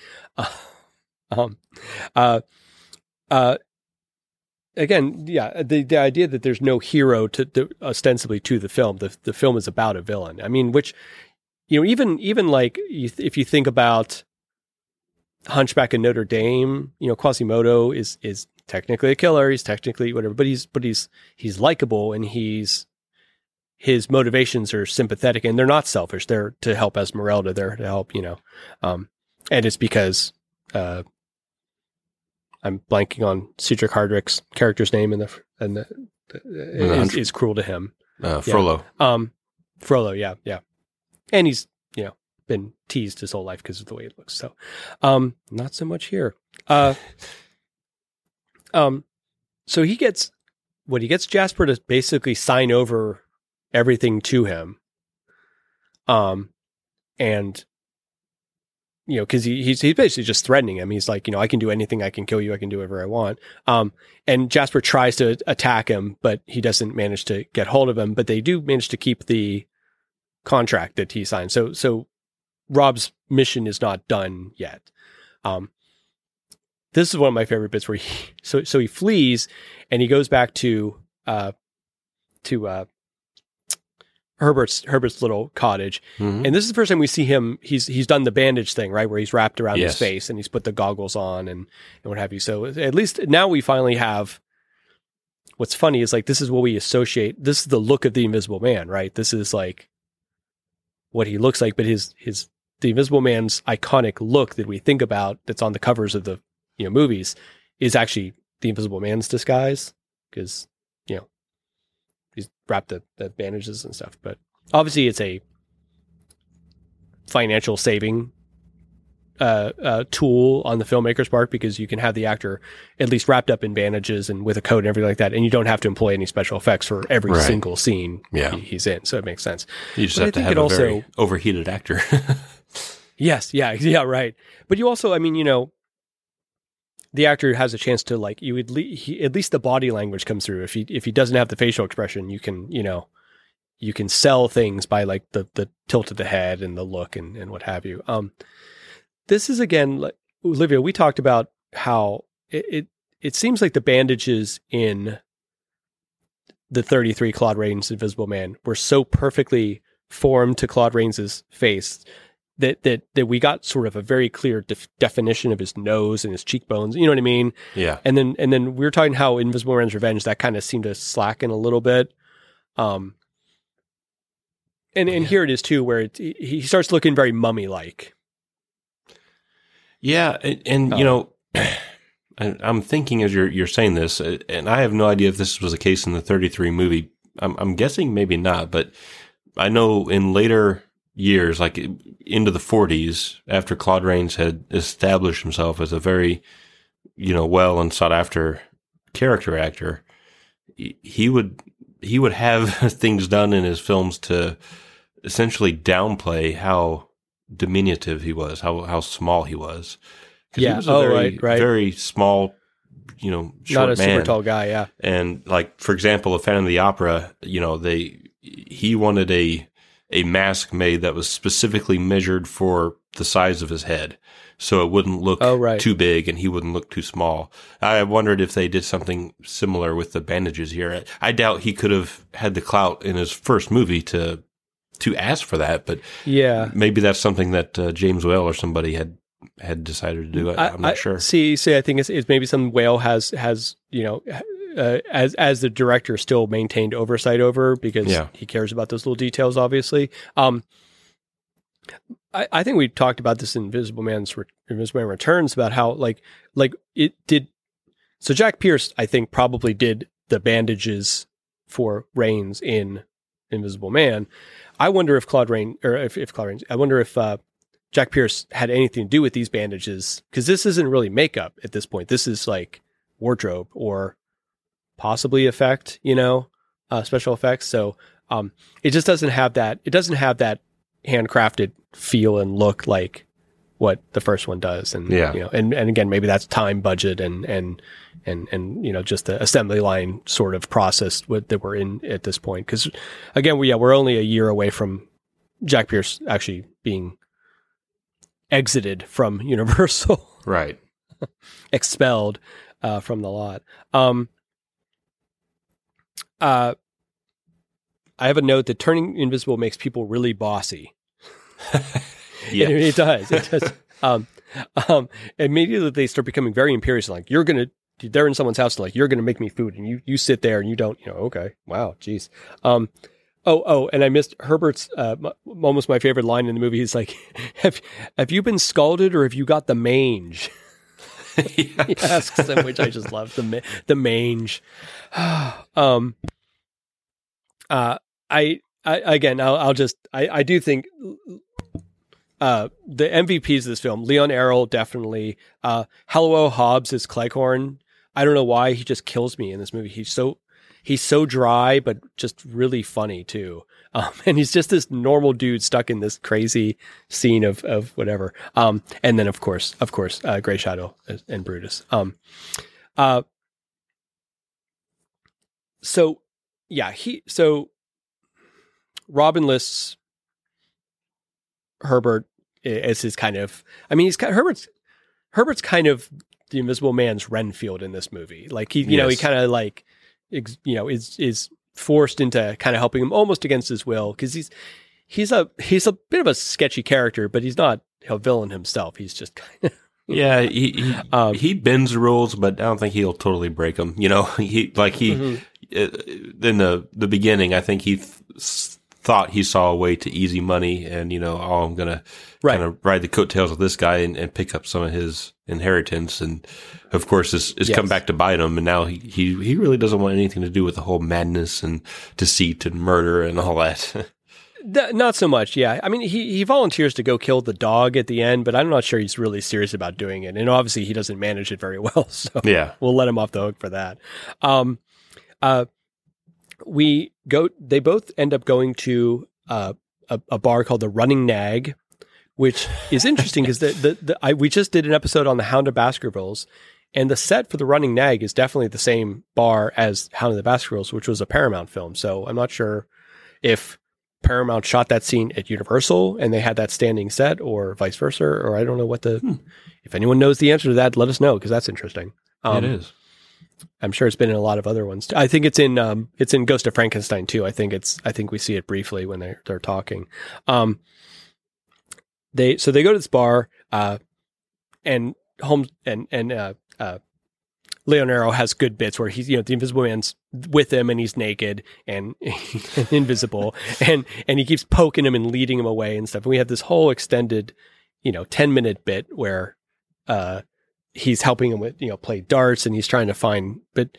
Again, yeah, the idea that there's no hero to ostensibly to the film. The film is about a villain. I mean, which, even like if you think about Hunchback of Notre Dame, Quasimodo is technically a killer. He's technically whatever, but he's likable, and his motivations are sympathetic, and they're not selfish. They're to help Esmeralda. They're to help, and it's because, I'm blanking on Cedric Hardwicke's character's name is cruel to him. Frollo. Yeah. Frollo. Yeah. And he's, been teased his whole life because of the way it looks. So, not so much here. So he gets Jasper to basically sign over everything to him. And, because he's basically just threatening him. He's like, I can do anything. I can kill you. I can do whatever I want. And Jasper tries to attack him, but he doesn't manage to get hold of him. But they do manage to keep the contract that he signed. So Rob's mission is not done yet. This is one of my favorite bits where he flees and he goes back to Herbert's little cottage. Mm-hmm. And this is the first time we see him. He's done the bandage thing, right? Where he's wrapped around his face and he's put the goggles on and what have you. So at least now we finally have, what's funny is like, this is what we associate. This is the look of the Invisible Man, right? This is like what he looks like, but the Invisible Man's iconic look that we think about that's on the covers of the, movies is actually the Invisible Man's disguise. Cause he's wrapped the bandages and stuff, but obviously it's a financial saving tool on the filmmaker's part, because you can have the actor at least wrapped up in bandages and with a coat and everything like that, and you don't have to employ any special effects for every single scene he's in. So it makes sense. You just have to have a very overheated actor. Yes, yeah, right. But you also, the actor has a chance to at least the body language comes through. If he doesn't have the facial expression, you can sell things by like the tilt of the head and the look and what have you. This is again, Olivia, we talked about how it seems like the bandages in the 33 Claude Rains Invisible Man were so perfectly formed to Claude Rains's face that we got sort of a very clear definition of his nose and his cheekbones. You know what I mean? Yeah. And then we were talking how Invisible Man's Revenge, that kind of seemed to slacken a little bit. And here it is too, where he starts looking very mummy-like. Yeah. And I'm thinking as you're saying this, and I have no idea if this was the case in the 33 movie. I'm guessing maybe not, but I know in later years, like into the 40s, after Claude Rains had established himself as a very, well and sought after character actor, he would have things done in his films to essentially downplay how diminutive he was, how small he was. Yeah. He was a very small, short not a man. super tall guy. Yeah. And like, for example, a Phantom of the Opera, he wanted a mask made that was specifically measured for the size of his head, so it wouldn't look too big and he wouldn't look too small. I wondered if they did something similar with the bandages here. I doubt he could have had the clout in his first movie to ask for that, but maybe that's something that James Whale or somebody had decided to do. I'm not sure. See, I think it's maybe some Whale has as the director still maintained oversight over, because he cares about those little details, obviously. I think we talked about this in Invisible Man Returns about how like it did. So Jack Pierce, I think, probably did the bandages for Rains in Invisible Man. I wonder if I wonder if Jack Pierce had anything to do with these bandages, because this isn't really makeup at this point. This is like wardrobe or possibly effect, special effects. So it just doesn't have that. It doesn't have that handcrafted feel and look like what the first one does. And, Yeah. you know, and again, maybe that's time, budget, and, you know, just the assembly line sort of process that we're in at this point. Cause again, we're only a year away from Jack Pierce actually being exited from Universal. Right. Expelled, from the lot. I have a note that turning invisible makes people really bossy. Yeah. It does. It does. Immediately they start becoming very imperious. Like, they're in someone's house, like, you're going to make me food, and you sit there and you don't, you know, okay. Wow. Geez. And I missed Herbert's, almost my favorite line in the movie. He's like, have you been scalded or have you got the mange? He asks them, which I just love, the mange. I do think the MVPs of this film, Leon Errol, definitely. Hallowell Hobbs is Cleghorn. I don't know why, he just kills me in this movie. He's so dry, but just really funny too. And he's just this normal dude stuck in this crazy scene of whatever. And then of course, Grey Shadow and Brutus. So Robin lists Herbert as his kind of, I mean, Herbert's kind of the Invisible Man's Renfield in this movie. Like he kind of like, you know, is forced into kind of helping him almost against his will. Cause he's a bit of a sketchy character, but he's not a villain himself. He's just kind of, yeah, he bends the rules, but I don't think he'll totally break them. You know, in the beginning, I think he thought he saw a way to easy money, and, you know, I'm going to kind of ride the coattails of this guy and pick up some of his inheritance. And of course, it's come back to bite him. And now he really doesn't want anything to do with the whole madness and deceit and murder and all that. Not so much. Yeah. I mean, he volunteers to go kill the dog at the end, but I'm not sure he's really serious about doing it. And obviously he doesn't manage it very well. So yeah, we'll let him off the hook for that. They both end up going to a bar called the Running Nag, which is interesting because we just did an episode on the Hound of Baskervilles, and the set for the Running Nag is definitely the same bar as Hound of the Baskervilles, which was a Paramount film. So I'm not sure if Paramount shot that scene at Universal and they had that standing set, or vice versa, or I don't know what if anyone knows the answer to that, let us know, because that's interesting. It is. I'm sure it's been in a lot of other ones. I think it's in Ghost of Frankenstein too. I think we see it briefly when they're talking. They go to this bar, and Holmes and Leon Errol has good bits where he's, you know, the Invisible Man's with him and he's naked and invisible, and he keeps poking him and leading him away and stuff. And we have this whole extended, you know, 10-minute bit where he's helping him with, you know, play darts, and he's trying to find, but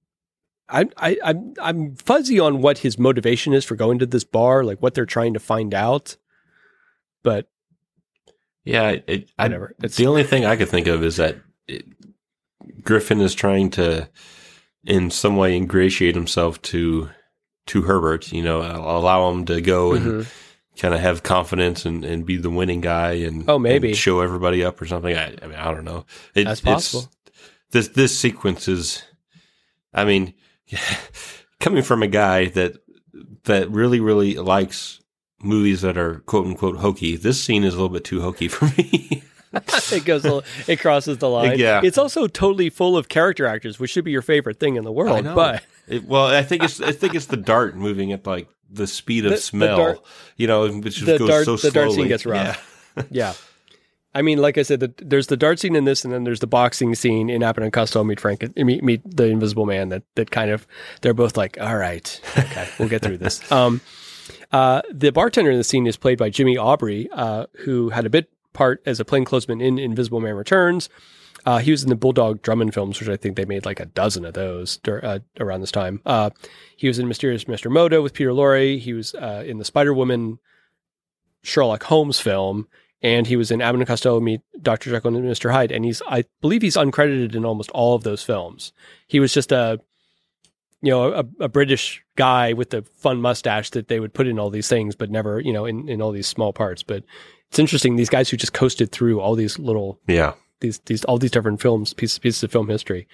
I'm fuzzy on what his motivation is for going to this bar, like what they're trying to find out. But yeah, whatever. The only thing I could think of is that Griffin is trying to, in some way, ingratiate himself to Herbert. You know, allow him to go and kind of have confidence and be the winning guy and maybe and show everybody up or something. I mean, I don't know. That's possible. This sequence is, I mean, coming from a guy that really, really likes movies that are quote unquote hokey, this scene is a little bit too hokey for me. It crosses the line. Yeah. It's also totally full of character actors, which should be your favorite thing in the world. But I think it's the dart moving at like the speed of smell, you know, which just goes so slowly. The dart scene gets rough. Yeah. I mean, like I said, there's the dart scene in this, and then there's the boxing scene in Abbott and Costello meet the Invisible Man. That kind of, they're both like, all right, okay, we'll get through this. The bartender in the scene is played by Jimmy Aubrey, who had a bit part as a plainclothesman in Invisible Man Returns. He was in the Bulldog Drummond films, which I think they made like a dozen of those around this time. He was in Mysterious Mr. Moto with Peter Lorre. He was in the Spider-Woman Sherlock Holmes film, and he was in Abbott and Costello Meet Dr. Jekyll and Mr. Hyde. And I believe he's uncredited in almost all of those films. He was just a British guy with a fun mustache that they would put in all these things, but never, you know, in all these small parts. But it's interesting. These guys who just coasted through all these little, all these different films, pieces of film history.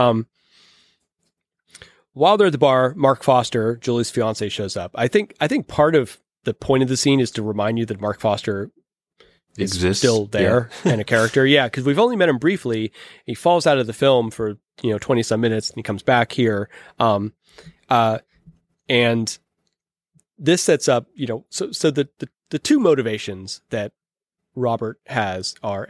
While they're at the bar, Mark Foster, Julie's fiance, shows up. I think part of the point of the scene is to remind you that Mark Foster exists, still there and a character. Yeah, because we've only met him briefly. He falls out of the film for 20 some minutes, and he comes back here. And this sets up, so the two motivations that Robert has are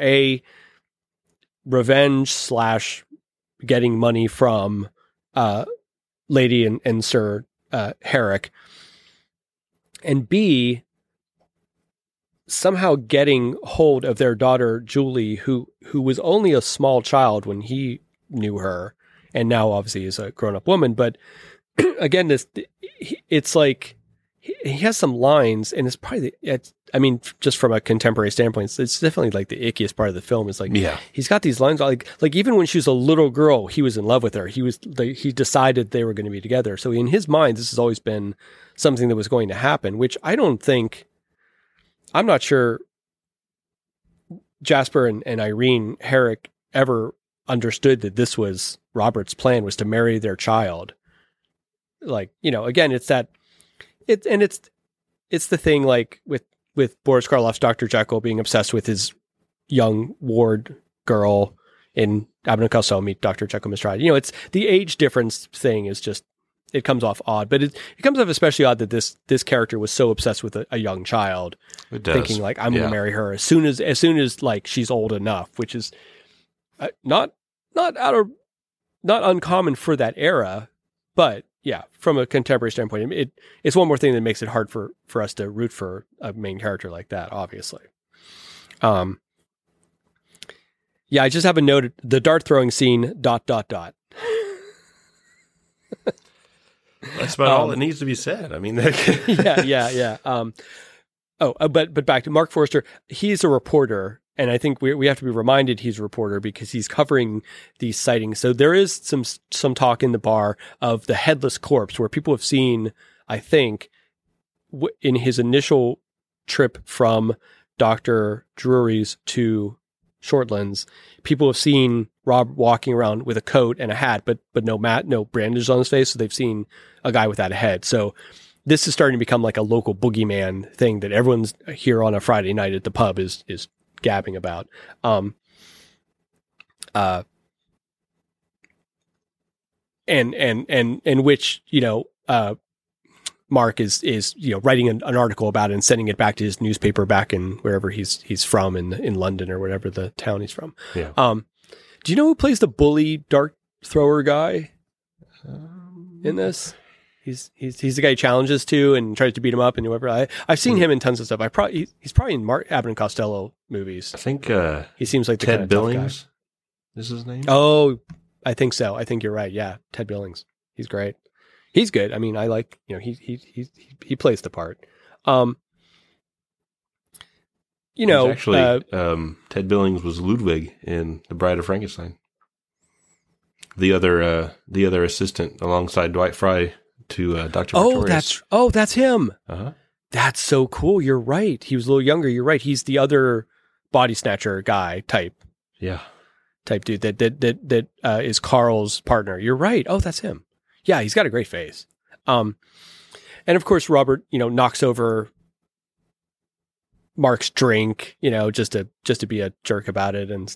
revenge / getting money from Lady and Sir Herrick, and B, somehow getting hold of their daughter Julie, who was only a small child when he knew her, and now obviously is a grown-up woman. But again, it's like he has some lines, and it's probably just from a contemporary standpoint, it's definitely like the ickiest part of the film. Is like, he's got these lines like even when she was a little girl, he was in love with her. He decided they were going to be together. So in his mind, this has always been something that was going to happen, which I'm not sure Jasper and Irene Herrick ever understood that this was Robert's plan, was to marry their child. Like, again, it's that it's the thing like with Boris Karloff's Dr. Jekyll being obsessed with his young ward girl in Abbott and Costello Meet Dr. Jekyll, Mr. Hyde. It's the age difference thing is just, it comes off odd, but it comes off especially odd that this character was so obsessed with a young child, thinking like, I'm going to marry her as soon as like she's old enough, which is not uncommon for that era, but yeah, from a contemporary standpoint, it's one more thing that makes it hard for us to root for a main character like that, obviously. I just have a note, the dart throwing scene, ... That's about all that needs to be said. I mean, yeah. But back to Mark Forster, he's a reporter, and I think we have to be reminded he's a reporter because he's covering these sightings. So there is some talk in the bar of the headless corpse, where people have seen, I think, in his initial trip from Dr. Drury's to Shortlands, people have seen Rob walking around with a coat and a hat, but no bandages on his face. So they've seen a guy without a head. So this is starting to become like a local boogeyman thing that everyone's here on a Friday night at the pub is gabbing about. And which, Mark is writing an article about it and sending it back to his newspaper back in wherever he's from in London or whatever the town he's from. Yeah. Do you know who plays the bully dart thrower guy in this? He's the guy he challenges to and tries to beat him up and whatever. I've seen him in tons of stuff. He's probably in Abbott and Costello movies. I think he seems like the Ted kind of Billings tough guy. is his name. Oh, I think so. I think you're right. Yeah, Ted Billings. He's great. He's good. I mean, I like, he plays the part. Ted Billings was Ludwig in The Bride of Frankenstein. The other assistant alongside Dwight Frye to Dr. Pretorius. That's him. Uh-huh. That's so cool. You're right. He was a little younger. You're right. He's the other body snatcher guy type. Yeah. Type dude that is Carl's partner. You're right. Oh, that's him. Yeah, he's got a great face. And of course, Robert, knocks over Mark's drink, just to be a jerk about it and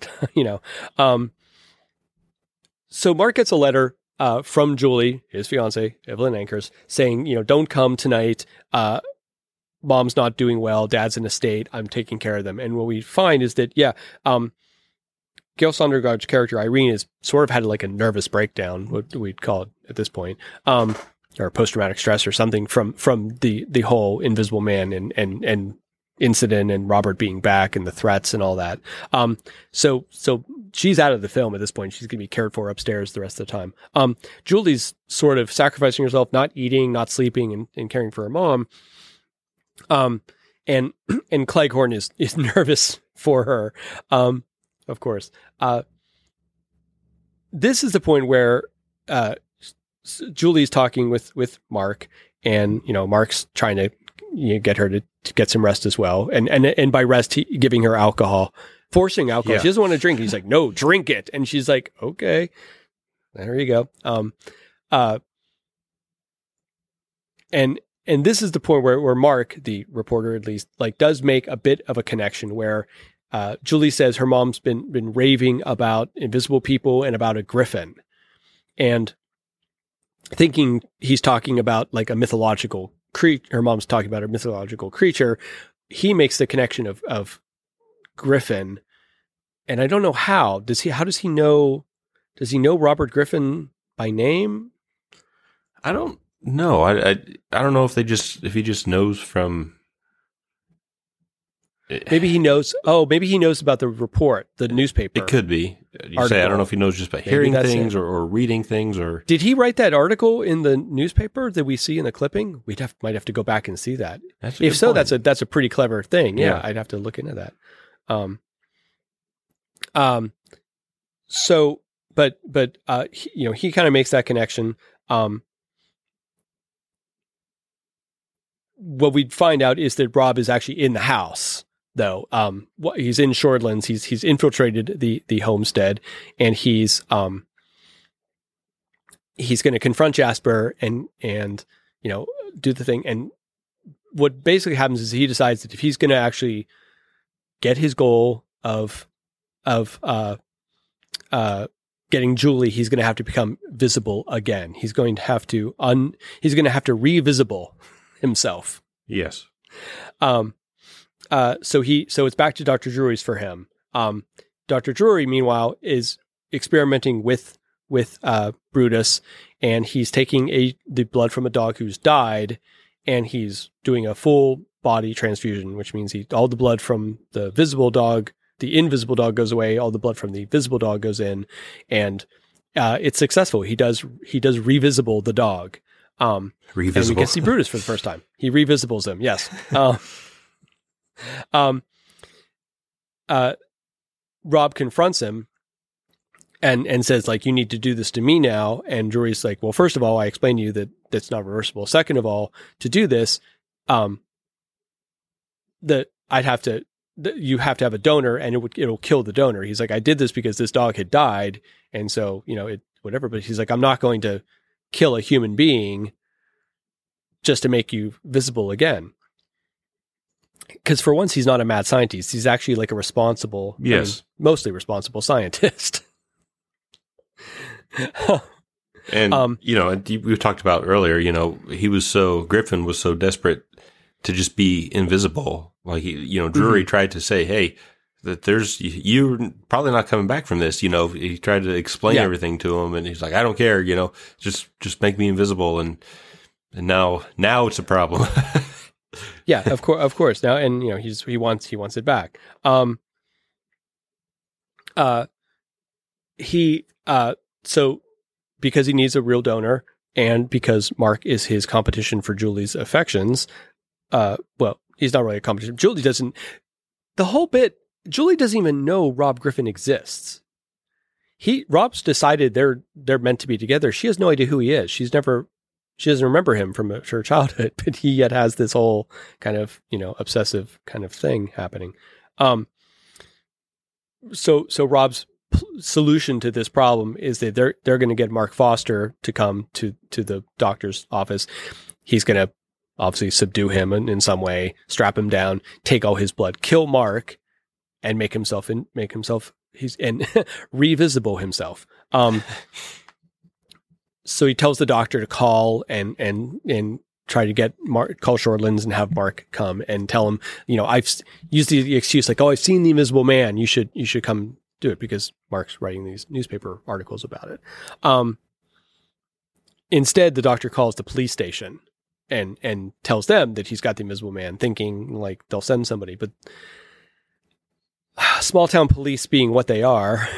so Mark gets a letter from Julie, his fiance, Evelyn Ankers, saying, don't come tonight. Mom's not doing well. Dad's in a state. I'm taking care of them. And what we find is that, Gail Sondergaard's character, Irene, is sort of had like a nervous breakdown, what we'd call it at this point, or post-traumatic stress or something from the whole Invisible Man and incident and Robert being back and the threats and all that. So she's out of the film at this point. She's going to be cared for upstairs the rest of the time. Julie's sort of sacrificing herself, not eating, not sleeping, and caring for her mom. And Cleghorn is nervous for her. Of course. This is the point where Julie's talking with Mark, and Mark's trying to get her to get some rest as well. And by rest, giving her alcohol, forcing alcohol. Yeah. She doesn't want to drink. He's like, no, drink it. And she's like, okay, there you go. And this is the point where Mark, the reporter at least, like does make a bit of a connection where Julie says her mom's been raving about invisible people and about a griffin, and thinking he's talking about like a mythological creature. Her mom's talking about a mythological creature. He makes the connection of griffin, and I don't know how does he know? Does he know Robert Griffin by name? I don't know. I don't know if he just knows from. Maybe he knows. Oh, maybe he knows about the report, the newspaper. It could be. You article. say I don't know if he knows just by hearing things or reading things or. Did he write that article in the newspaper that we see in the clipping? Might have to go back and see that. If so, point. that's a pretty clever thing. Yeah, Yeah. I'd have to look into that. So, but he kind of makes that connection. What we find out is that Rob is actually in the house, though. He's in Shortlands. He's infiltrated the homestead, and he's going to confront Jasper and do the thing. And what basically happens is he decides that if he's going to actually get his goal of getting Julie, he's going to have to become visible again. He's going to have to re-visible himself. Yes. So it's back to Dr. Drury's for him. Dr. Drury, meanwhile, is experimenting with Brutus, and he's taking the blood from a dog who's died, and he's doing a full body transfusion, which means all the blood from the visible dog, the invisible dog goes away, all the blood from the visible dog goes in, and it's successful. He does revisible the dog. Revisible. And we can see Brutus for the first time. He revisibles him. Yes. Rob confronts him and says, like, you need to do this to me now. And Drury's like, well, first of all, I explained to you that that's not reversible. Second of all, to do this, you have to have a donor, and it'll kill the donor. He's like, I did this because this dog had died. And so, whatever, but he's like, I'm not going to kill a human being just to make you visible again. Because for once, he's not a mad scientist. He's actually like a responsible, mostly responsible scientist. And, we've talked about earlier, Griffin was so desperate to just be invisible. Like, Drury tried to say, hey, that you're probably not coming back from this. He tried to explain everything to him, and he's like, I don't care, just make me invisible. And now it's a problem. Yeah, of course. Now, and he wants it back. So because he needs a real donor, and because Mark is his competition for Julie's affections, he's not really a competition. Julie doesn't even know Rob Griffin exists. Rob's decided they're meant to be together. She has no idea who he is. She doesn't remember him from her childhood, but he yet has this whole kind of, obsessive kind of thing happening. So Rob's solution to this problem is that they're going to get Mark Foster to come to the doctor's office. He's going to obviously subdue him in some way, strap him down, take all his blood, kill Mark, and make himself revisible himself. So he tells the doctor to call and try to get call Shortlands and have Mark come and tell him, I've used the excuse like, oh, I've seen the Invisible Man. You should come do it, because Mark's writing these newspaper articles about it. Instead, the doctor calls the police station and tells them that he's got the Invisible Man, thinking like they'll send somebody. But small town police, being what they are,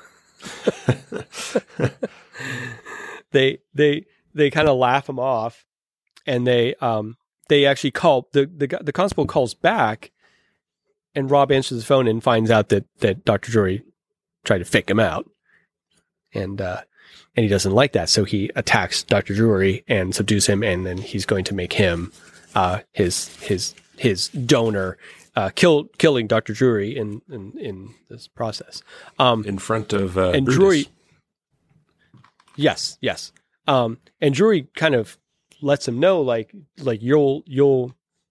they kind of laugh him off, and they actually call the constable calls back, and Rob answers the phone and finds out that Dr. Drury tried to fake him out, and he doesn't like that, so he attacks Dr. Drury and subdues him, and then he's going to make him his donor, killing Dr. Drury in this process. In front of and Brutus. Drury, yes. And Drury kind of lets him know, like you'll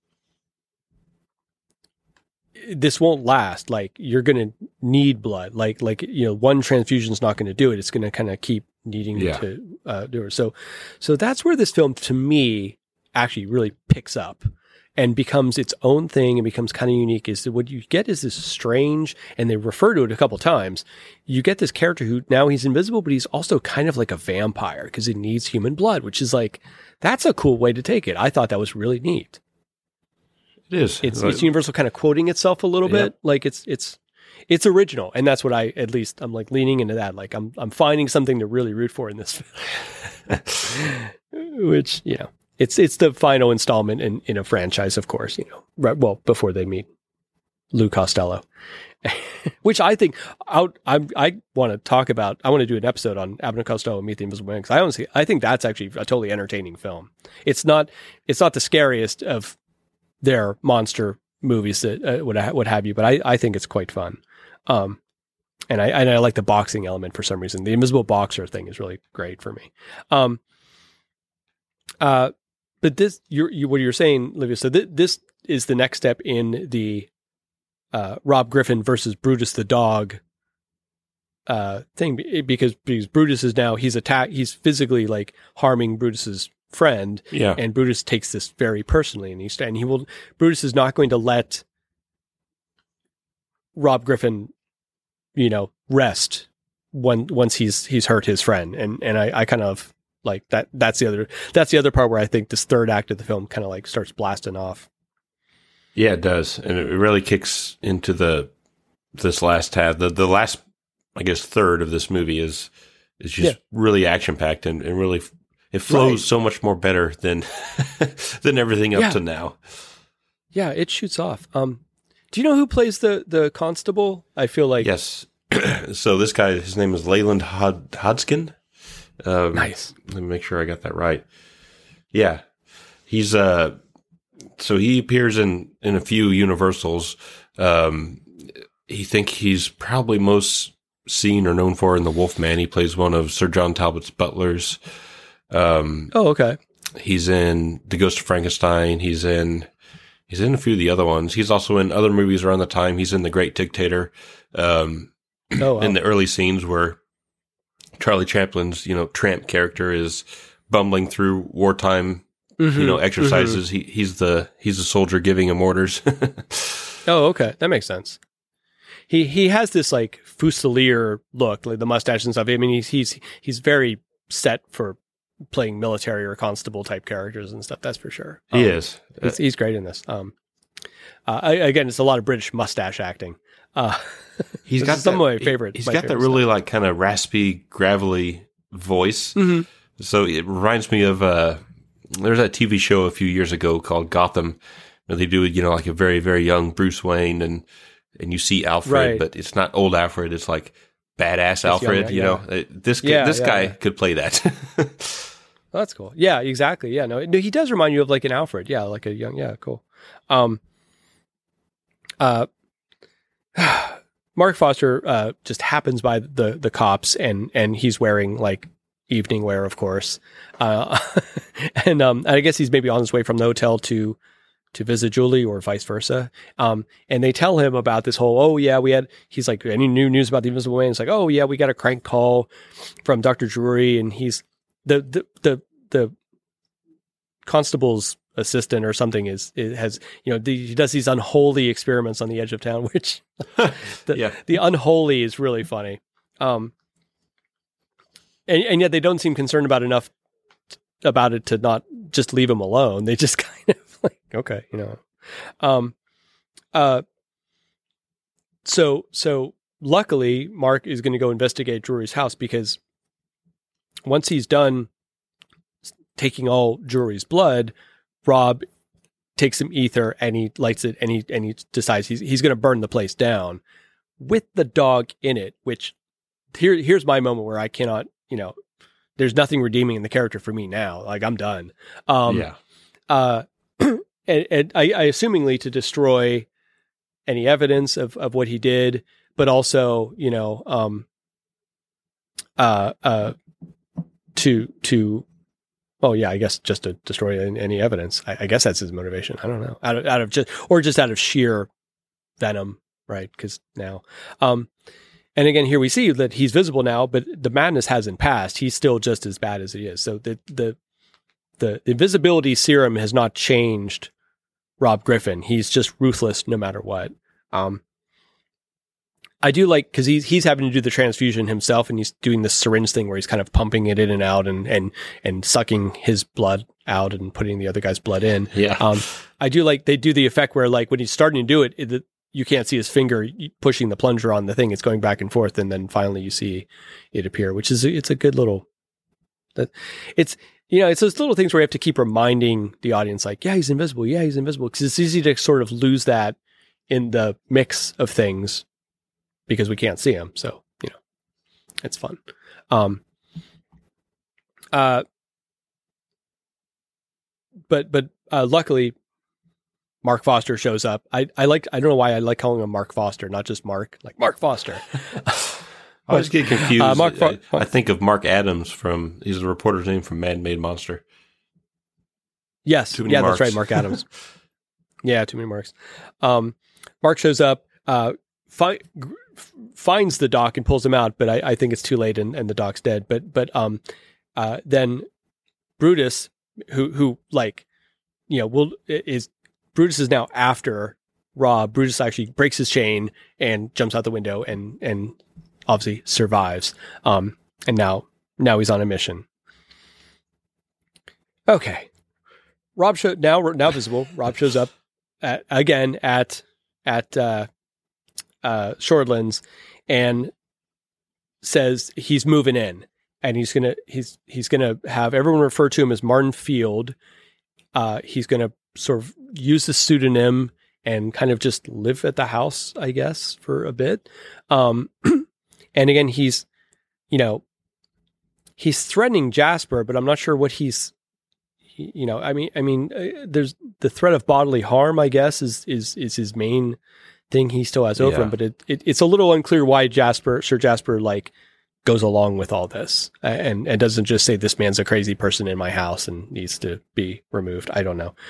this won't last. Like, you're going to need blood. Like, one transfusion is not going to do it. It's going to kind of keep needing to do it. So that's where this film, to me, actually really picks up and becomes its own thing and becomes kind of unique. Is that what you get is this strange, and they refer to it a couple times. You get this character who now he's invisible, but he's also kind of like a vampire because he needs human blood, which is like, that's a cool way to take it. I thought that was really neat. It is. It's Universal kind of quoting itself a little bit. Like it's original. And that's what I'm like leaning into that. Like I'm finding something to really root for in this film, which, it's the final installment in a franchise, of course, right. Well, before they meet Lou Costello, which I think I want to talk about. I want to do an episode on Abbott and Costello and Meet the Invisible Man, because I think that's actually a totally entertaining film. It's not the scariest of their monster movies that would have you, but I think it's quite fun. And I like the boxing element for some reason. The invisible boxer thing is really great for me. But this, what you're saying, Livia, so this is the next step in the Rob Griffin versus Brutus the dog thing, because Brutus is now, he's physically like harming Brutus's friend, and Brutus takes this very personally, and Brutus is not going to let Rob Griffin, rest once he's hurt his friend, and I kind of like that. That's the other part where I think this third act of the film kind of like starts blasting off. Yeah, it does, and it really kicks into this last half. The last, I guess, third of this movie is just really action packed and really. It flows so much more better than everything up to now. Yeah, it shoots off. Do you know who plays the constable? I feel like yes. So this guy, his name is Leyland Hodgkin. Nice. Let me make sure I got that right. Yeah, he's so he appears in a few Universals. He's probably most seen or known for in The Wolfman. He plays one of Sir John Talbot's butlers. Okay. He's in The Ghost of Frankenstein. He's in a few of the other ones. He's also in other movies around the time. He's in The Great Dictator. Wow. In the early scenes where Charlie Chaplin's, tramp character is bumbling through wartime, exercises. Mm-hmm. He's a soldier giving him orders. Oh, okay. That makes sense. He has this like Fusilier look, like the mustache and stuff. I mean, he's very set for playing military or constable type characters and stuff. That's for sure. He is. He's great in this. Again, it's a lot of British mustache acting. He's got some of my favorite. He's got that really like kind of raspy, gravelly voice. Mm-hmm. So it reminds me of there's that TV show a few years ago called Gotham, where they do like a very, very young Bruce Wayne, and you see Alfred, but it's not old Alfred. It's like badass Alfred. This guy could play that. Oh, that's cool. Yeah, exactly. Yeah, no, he does remind you of like an Alfred. Yeah, like a young. Yeah, cool. Mark Foster just happens by the cops, and he's wearing like evening wear, of course. And I guess he's maybe on his way from the hotel to visit Julie, or vice versa. And they tell him about this whole, he's like, any new news about the Invisible Man? It's like, oh yeah, we got a crank call from Dr. Drury, and he's the constable's assistant or something he does these unholy experiments on the edge of town, which the unholy is really funny. And yet they don't seem concerned about it to not just leave him alone. They just kind of like, okay, So luckily Mark is going to go investigate Drury's house, because once he's done taking all Drury's blood, Rob takes some ether and he lights it, and he decides he's going to burn the place down with the dog in it, which here's my moment where I cannot, there's nothing redeeming in the character for me now. Like, I'm done. and I assumingly to destroy any evidence of what he did, but also, to well, yeah, I guess just to destroy any evidence. I guess that's his motivation. I don't know. Out of just out of sheer venom, right? Because now, and again, here we see that he's visible now, but the madness hasn't passed. He's still just as bad as he is. So the invisibility serum has not changed Rob Griffin. He's just ruthless no matter what. I do like, because he's having to do the transfusion himself, and he's doing this syringe thing where he's kind of pumping it in and out and sucking his blood out and putting the other guy's blood in. Yeah. I do like they do the effect where, like, when he's starting to do it, you can't see his finger pushing the plunger on the thing. It's going back and forth, and then finally you see it appear, which is it's a good little. It's those little things where you have to keep reminding the audience, like, yeah, he's invisible. Yeah, he's invisible, because it's easy to sort of lose that in the mix of things, because we can't see him. So, it's fun. But luckily Mark Foster shows up. I don't know why I like calling him Mark Foster, not just Mark, like Mark Foster. I always get confused. I think of Mark Adams he's the reporter's name from Man-Made Monster. Yes. Yeah, Marks. That's right. Mark Adams. Yeah. Too many Marks. Mark shows up, finds the doc and pulls him out, but I think it's too late and the doc's dead. But then Brutus, who Brutus is now after Rob. Brutus actually breaks his chain and jumps out the window and obviously survives. And now he's on a mission. Okay. Rob now visible. Rob shows up again at Shortlands and says he's moving in, and he's gonna have everyone refer to him as Martin Field. He's gonna sort of use the pseudonym and kind of just live at the house, I guess, for a bit. And again, he's threatening Jasper, but I'm not sure what he's. There's the threat of bodily harm, I guess, is his main thing he still has over him, but it's a little unclear why Sir Jasper like goes along with all this and doesn't just say, this man's a crazy person in my house and needs to be removed. I don't know.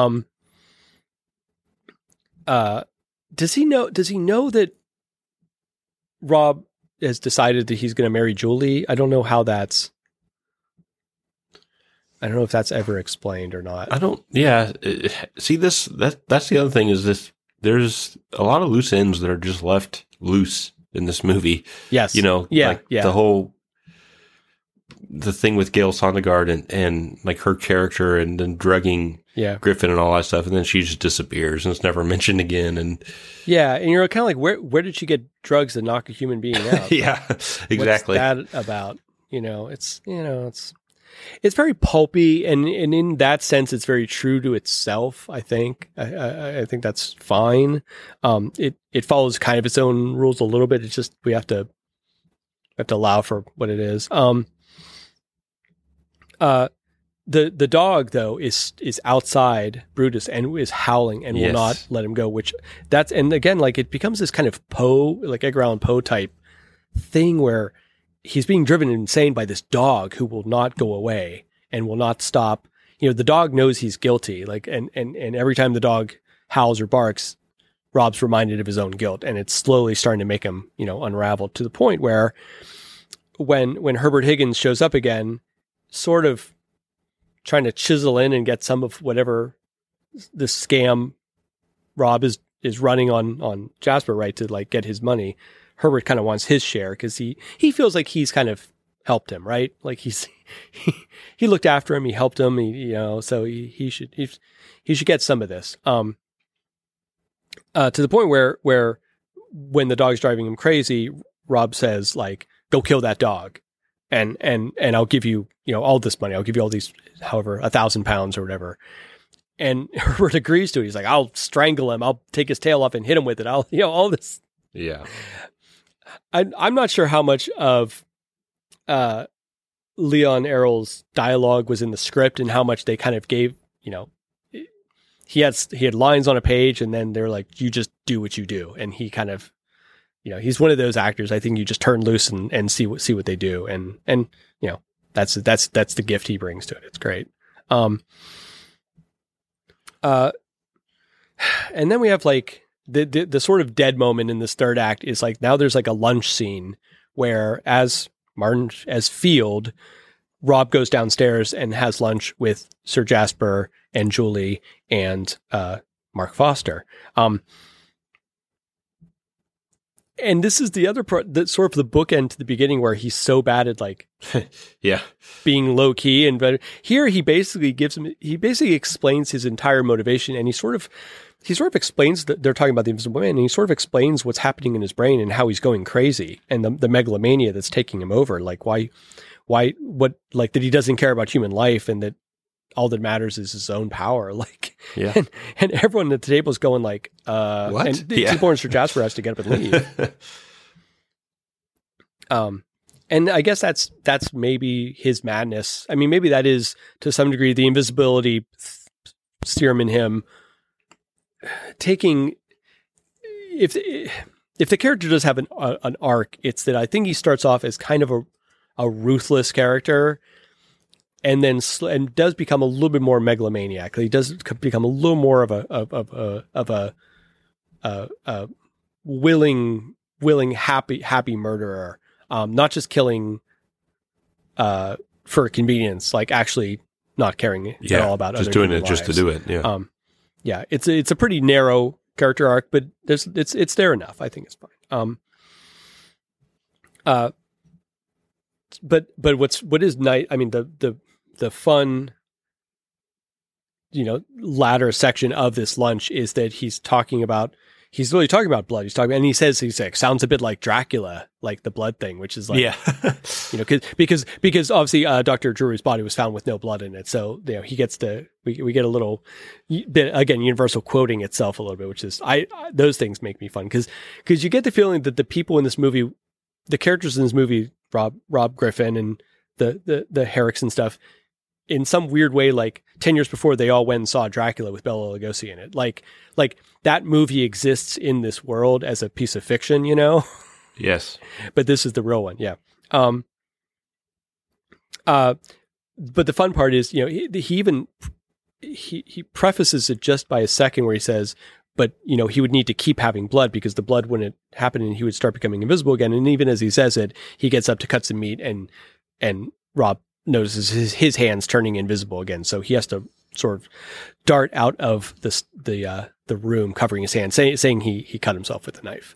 Does he know that Rob has decided that he's going to marry Julie? I don't know how I don't know if that's ever explained or not. See, that's the other thing is this. There's a lot of loose ends that are just left loose in this movie. Yes. The thing with Gail Sondergaard and like her character and then drugging Griffin and all that stuff. And then she just disappears and it's never mentioned again. And you're kind of like, where did she get drugs that knock a human being out? Yeah, exactly. What's that about? It's very pulpy, and in that sense, it's very true to itself. I think. I think that's fine. It follows kind of its own rules a little bit. It's just we have to allow for what it is. The dog though is outside Brutus and is howling and will not let him go. And again, like it becomes this kind of Poe, like Edgar Allan Poe type thing where he's being driven insane by this dog who will not go away and will not stop. The dog knows he's guilty. Like, and every time the dog howls or barks, Rob's reminded of his own guilt, and it's slowly starting to make him, unravel to the point where when Herbert Higgins shows up again, sort of trying to chisel in and get some of whatever this scam Rob is running on Jasper, right, to like get his money. Herbert kind of wants his share because he feels like he's kind of helped him, right? Like he looked after him, he helped him, so he should get some of this. To the point where when the dog's driving him crazy, Rob says like, "Go kill that dog, and I'll give you all this money. I'll give you all these, however, 1,000 pounds or whatever." And Herbert agrees to it. He's like, "I'll strangle him. I'll take his tail off and hit him with it. I'll all this." Yeah. I'm not sure how much of Leon Errol's dialogue was in the script and how much they kind of gave, he had lines on a page, and then they're like, you just do what you do, and he kind of, he's one of those actors. I think you just turn loose and see what they do, and that's the gift he brings to it. It's great. And then we have like the sort of dead moment in this third act is like, now there's like a lunch scene where as Field, Rob goes downstairs and has lunch with Sir Jasper and Julie and Mark Foster. And this is the other part, that sort of the bookend to the beginning, where he's so bad at like, being low key and better. Here, he basically explains his entire motivation, and he sort of explains that they're talking about the Invisible Man, and he sort of explains what's happening in his brain and how he's going crazy, and the megalomania that's taking him over. Like what, like that he doesn't care about human life, and that all that matters is his own power. Like, and everyone at the table is going like, what? And Sir Jasper has to get up and leave. And I guess that's maybe his madness. I mean, maybe that is to some degree the invisibility serum in him taking, if the character does have an arc, it's that I think he starts off as kind of a ruthless character, and then does become a little bit more megalomaniac. He does become a little more of a willing, happy murderer. Not just killing for convenience, like actually not caring at all about just other doing it lives. just to do it. Yeah. It's a pretty narrow character arc, but it's there enough. I think it's fine. But what is nice? I mean, the fun, latter section of this lunch is that he's really talking about blood. And he says, sounds a bit like Dracula, like the blood thing, which is like, because obviously Dr. Drury's body was found with no blood in it. So, he gets we get a little bit, again, Universal quoting itself a little bit, which is, those things make me fun. Cause you get the feeling that the people in this movie, the characters in this movie, Rob Griffin and the Herricks and stuff, in some weird way, like 10 years before, they all went and saw Dracula with Bela Lugosi in it. Like that movie exists in this world as a piece of fiction, Yes. But this is the real one. Yeah. But the fun part is, he prefaces it just by a second where he says, but, he would need to keep having blood because the blood wouldn't happen and he would start becoming invisible again. And even as he says it, he gets up to cut some meat and Rob notices his hands turning invisible again. So he has to sort of dart out of the room covering his hands, saying he cut himself with a knife.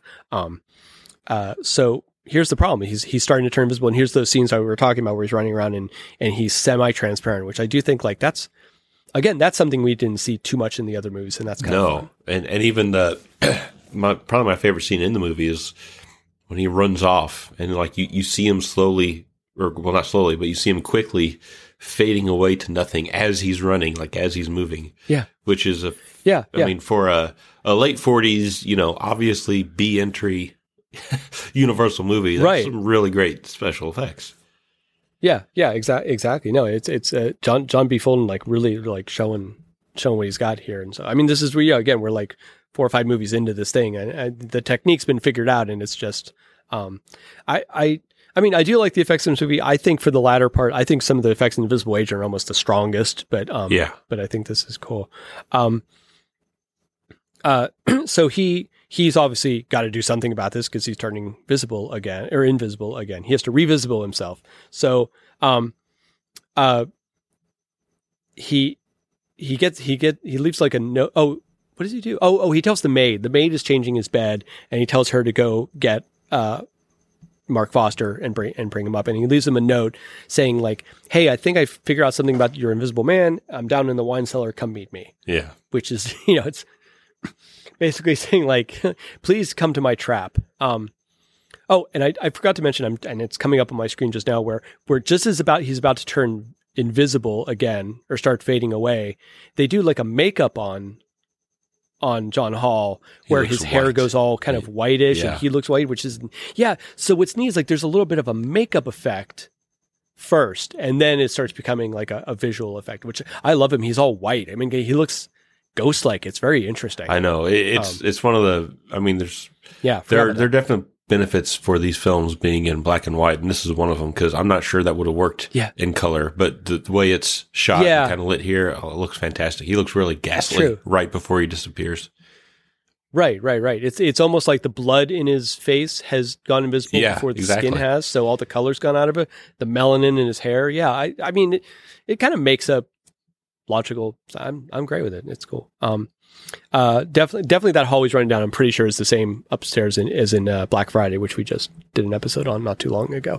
So here's the problem. He's starting to turn invisible. And here's those scenes that we were talking about where he's running around and he's semi-transparent, which I do think like that's something we didn't see too much in the other movies. And that's kind of fun. And even probably my favorite scene in the movie is when he runs off and like you see him slowly, or well, not slowly, but you see him quickly fading away to nothing as he's running, like as he's moving. Yeah. Which is I mean, for a late 40s, obviously B entry Universal movie, that's some really great special effects. Yeah. Exactly. No, it's John B. Fulton, like really like showing what he's got here. And so, I mean, this is where, again, we're like 4 or 5 movies into this thing and the technique's been figured out, and it's just, I mean, I do like the effects in this movie. I think for the latter part, I think some of the effects in Invisible Age are almost the strongest, but I think this is cool. So he's obviously got to do something about this because he's turning invisible again. He has to revisible himself. So, he leaves like a note. Oh, what does he do? Oh, he tells the maid. The maid is changing his bed, and he tells her to go get, Mark Foster and bring him up, and he leaves him a note saying like, "Hey, I think I figured out something about your Invisible Man. I'm down in the wine cellar. Come meet me." Yeah, which is it's basically saying like, "Please come to my trap." Oh, and I forgot to mention, and it's coming up on my screen just now, where just as he's about to turn invisible again or start fading away, they do like a makeup on John Hall where his hair goes all kind of whitish and he looks white, which is, So what's neat is like, there's a little bit of a makeup effect first, and then it starts becoming like a visual effect, which I love him. He's all white. I mean, he looks ghost-like. It's very interesting. I know it's one of the. I mean, there's there are definite benefits for these films being in black and white, and this is one of them because I'm not sure that would have worked in color, but the way it's shot and kind of lit here, it looks fantastic. He looks really ghastly right before he disappears. Right. It's almost like the blood in his face has gone invisible before the skin has, so all the color's gone out of it. The melanin in his hair, I mean, it kind of makes a logical. I'm great with it. It's cool. Definitely that hallway's running down. I'm pretty sure is the same upstairs as in Black Friday, which we just did an episode on not too long ago.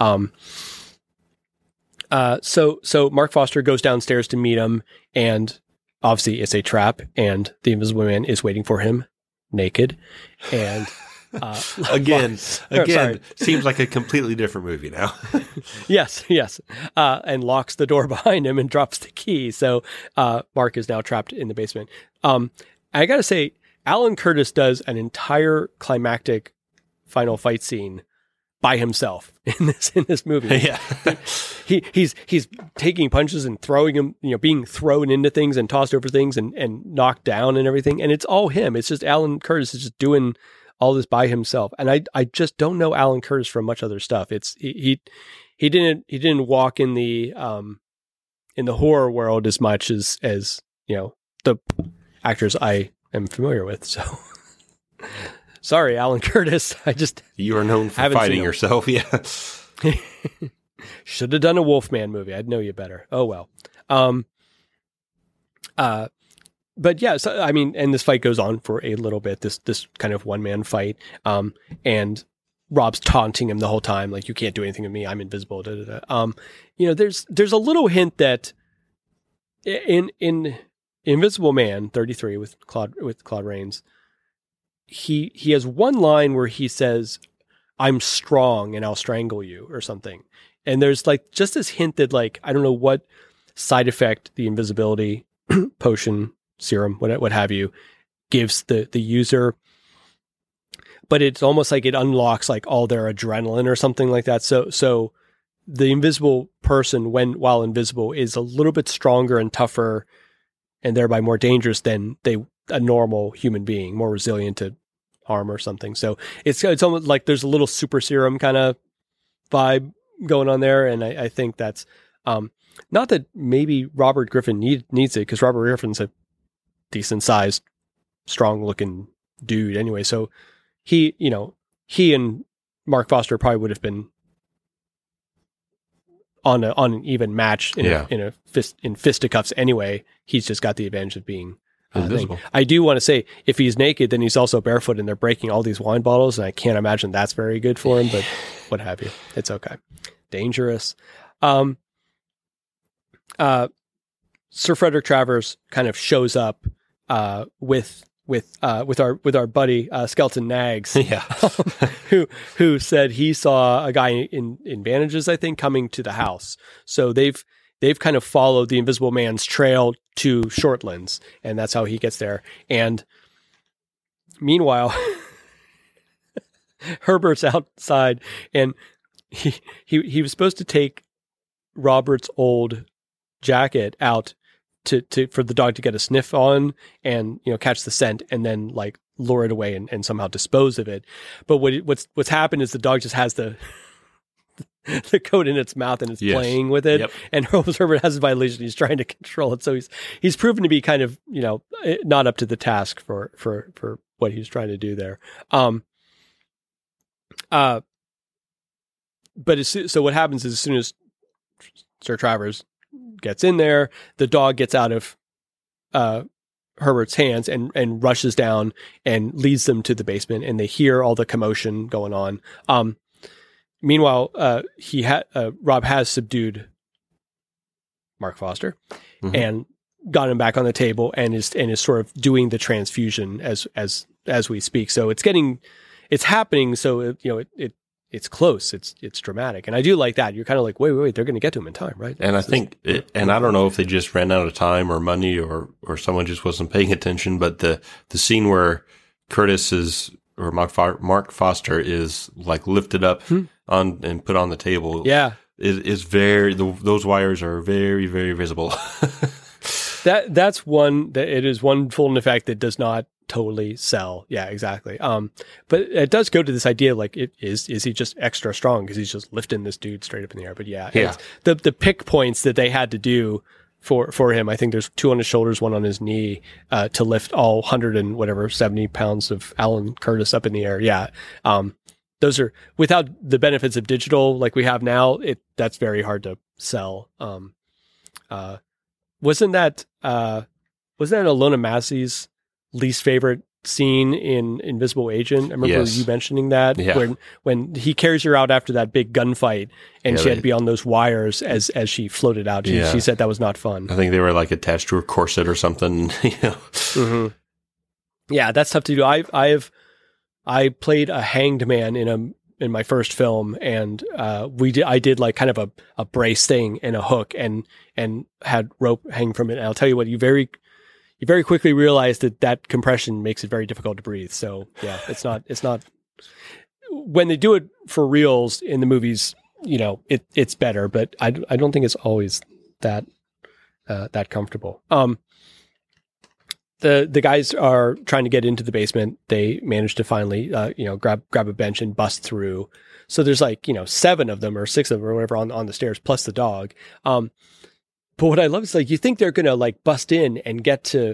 So Mark Foster goes downstairs to meet him, and obviously it's a trap, and the Invisible Man is waiting for him naked. And again, seems like a completely different movie now. Yes. And locks the door behind him and drops the key. So Mark is now trapped in the basement. I got to say, Alan Curtis does an entire climactic final fight scene by himself in this movie. Yeah. He's taking punches and throwing him, being thrown into things and tossed over things and knocked down and everything. And it's all him. It's just Alan Curtis is just doing all this by himself. And I just don't know Alan Curtis from much other stuff. It's he didn't walk in the horror world as much as the actors I am familiar with. So sorry, Alan Curtis. You are known for fighting yourself. Yeah. Should have done a Wolfman movie. I'd know you better. Oh well. But yeah, so, I mean, and this fight goes on for a little bit, this kind of one-man fight. And Rob's taunting him the whole time, like, you can't do anything to me, I'm invisible. There's a little hint that in Invisible Man 33 with Claude Rains, he has one line where he says, I'm strong and I'll strangle you or something. And there's like just this hint that, like, I don't know what side effect the invisibility potion, serum, what have you, gives the user, but it's almost like it unlocks like all their adrenaline or something like that. So the invisible person, while invisible, is a little bit stronger and tougher, and thereby more dangerous than a normal human being, more resilient to harm or something. So it's almost like there's a little super serum kind of vibe going on there, and I think that's not that maybe Robert Griffin needs it, because Robert Griffin's a decent sized, strong looking dude anyway. So he and Mark Foster probably would have been on an even match in fisticuffs anyway. He's just got the advantage of being invisible. I do want to say, if he's naked, then he's also barefoot, and they're breaking all these wine bottles, and I can't imagine that's very good for him, but what have you. It's okay. Dangerous. Sir Frederick Travers kind of shows up with our buddy Skeleton Nags, who said he saw a guy in bandages, I think, coming to the house. So they've kind of followed the Invisible Man's trail to Shortlands, and that's how he gets there. And meanwhile, Herbert's outside, and he was supposed to take Robert's old jacket out to for the dog to get a sniff on and catch the scent, and then like lure it away and somehow dispose of it. But what's happened is the dog just has the coat in its mouth and it's playing with it. Yep. And Herbert has a violation. He's trying to control it. So he's proven to be kind of not up to the task for what he's trying to do there. But so what happens is, as soon as Sir Travers gets in there, the dog gets out of Herbert's hands and rushes down and leads them to the basement, and they hear all the commotion going on. Meanwhile, Rob has subdued Mark Foster and got him back on the table, and is sort of doing the transfusion as we speak. So it's happening. So it's close. It's dramatic. And I do like that. You're kind of like, wait, they're going to get to him in time, right? And I think, and I don't know if they just ran out of time or money or someone just wasn't paying attention, but the scene where Mark Foster is like lifted up on and put on the table. Yeah. Is very, those wires are very, very visible. That's one that it is one full effect that does not totally sell. Yeah, exactly. But it does go to this idea like is he just extra strong because he's just lifting this dude straight up in the air? But yeah. The pick points that they had to do for him. I think there's 2 on his shoulders, 1 on his knee, to lift all 170 pounds of Alan Curtis up in the air. Yeah. Those are without the benefits of digital like we have now. That's very hard to sell. Wasn't that Ilona Massey's least favorite scene in Invisible Agent? I remember you mentioning that when he carries her out after that big gunfight and she had to be on those wires as she floated out. She said that was not fun. I think they were like attached to her corset or something. Mm-hmm. Yeah, that's tough to do. I played a hanged man in my first film, and I did like kind of a brace thing and a hook and had rope hanging from it. And I'll tell you what, you very quickly realize that compression makes it very difficult to breathe. So yeah, it's not when they do it for reals in the movies, it's better, but I don't think it's always that comfortable. The guys are trying to get into the basement. They manage to finally, grab a bench and bust through. So there's 7 of them or 6 of them or whatever on the stairs plus the dog. But what I love is you think they're going to bust in and get to,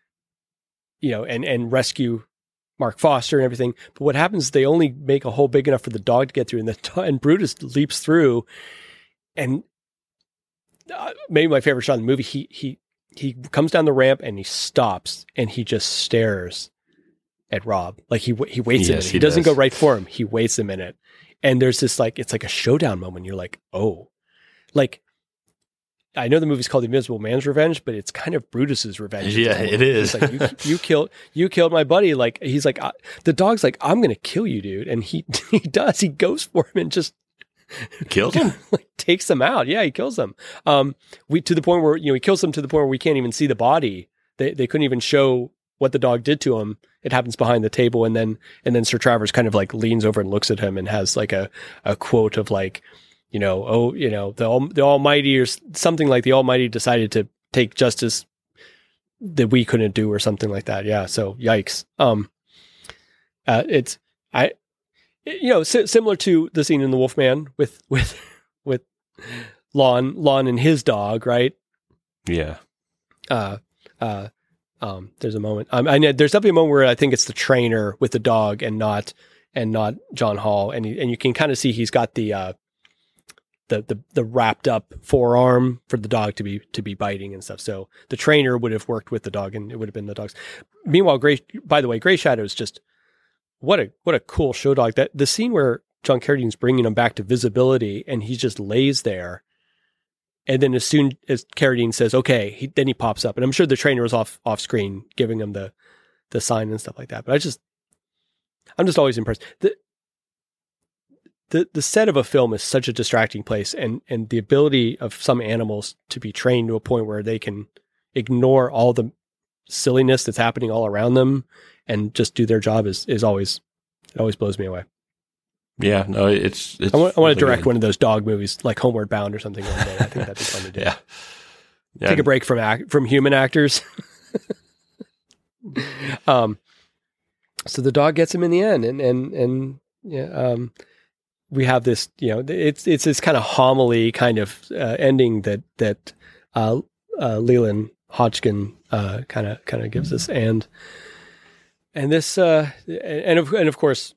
and rescue Mark Foster and everything. But what happens is they only make a hole big enough for the dog to get through, and Brutus leaps through. And maybe my favorite shot in the movie, he comes down the ramp and he stops and he just stares at Rob. He waits a minute. He doesn't go right for him. He waits a minute. And there's this it's like a showdown moment. You're like, oh, I know the movie's called The Invisible Man's Revenge, but it's kind of Brutus's revenge. Yeah, it is. It's you killed my buddy. He's like, the dog's like, I'm going to kill you, dude. And he does. He goes for him and just kills him. Takes them out. Yeah, he kills them. To the point where he kills them to the point where we can't even see the body. They couldn't even show what the dog did to him. It happens behind the table, and then Sir Travers kind of leans over and looks at him and has a quote of the Almighty or something like the Almighty decided to take justice that we couldn't do or something like that. Yeah. So yikes. Similar to the scene in The Wolfman with Lon and his dog, right? Yeah. There's a moment. I know there's definitely a moment where I think it's the trainer with the dog and not John Hall, and you can kind of see he's got the wrapped up forearm for the dog to be biting and stuff. So the trainer would have worked with the dog, and it would have been the dog's. Meanwhile, Gray Shadow is just what a cool show dog. That the scene where John Carradine's bringing him back to visibility, and he just lays there. And then as soon as Carradine says, okay, then he pops up. And I'm sure the trainer was off screen giving him the sign and stuff like that. But I'm just always impressed. The set of a film is such a distracting place, and the ability of some animals to be trained to a point where they can ignore all the silliness that's happening all around them and just do their job it always blows me away. Yeah, no, it's I want to direct good. One of those dog movies like Homeward Bound or something one day. I think that'd be fun to do. Yeah. Take a break from human actors. So the dog gets him in the end, and we have this, it's this kind of homily kind of ending that Leland Hodgkin kind of gives us, and this and of course,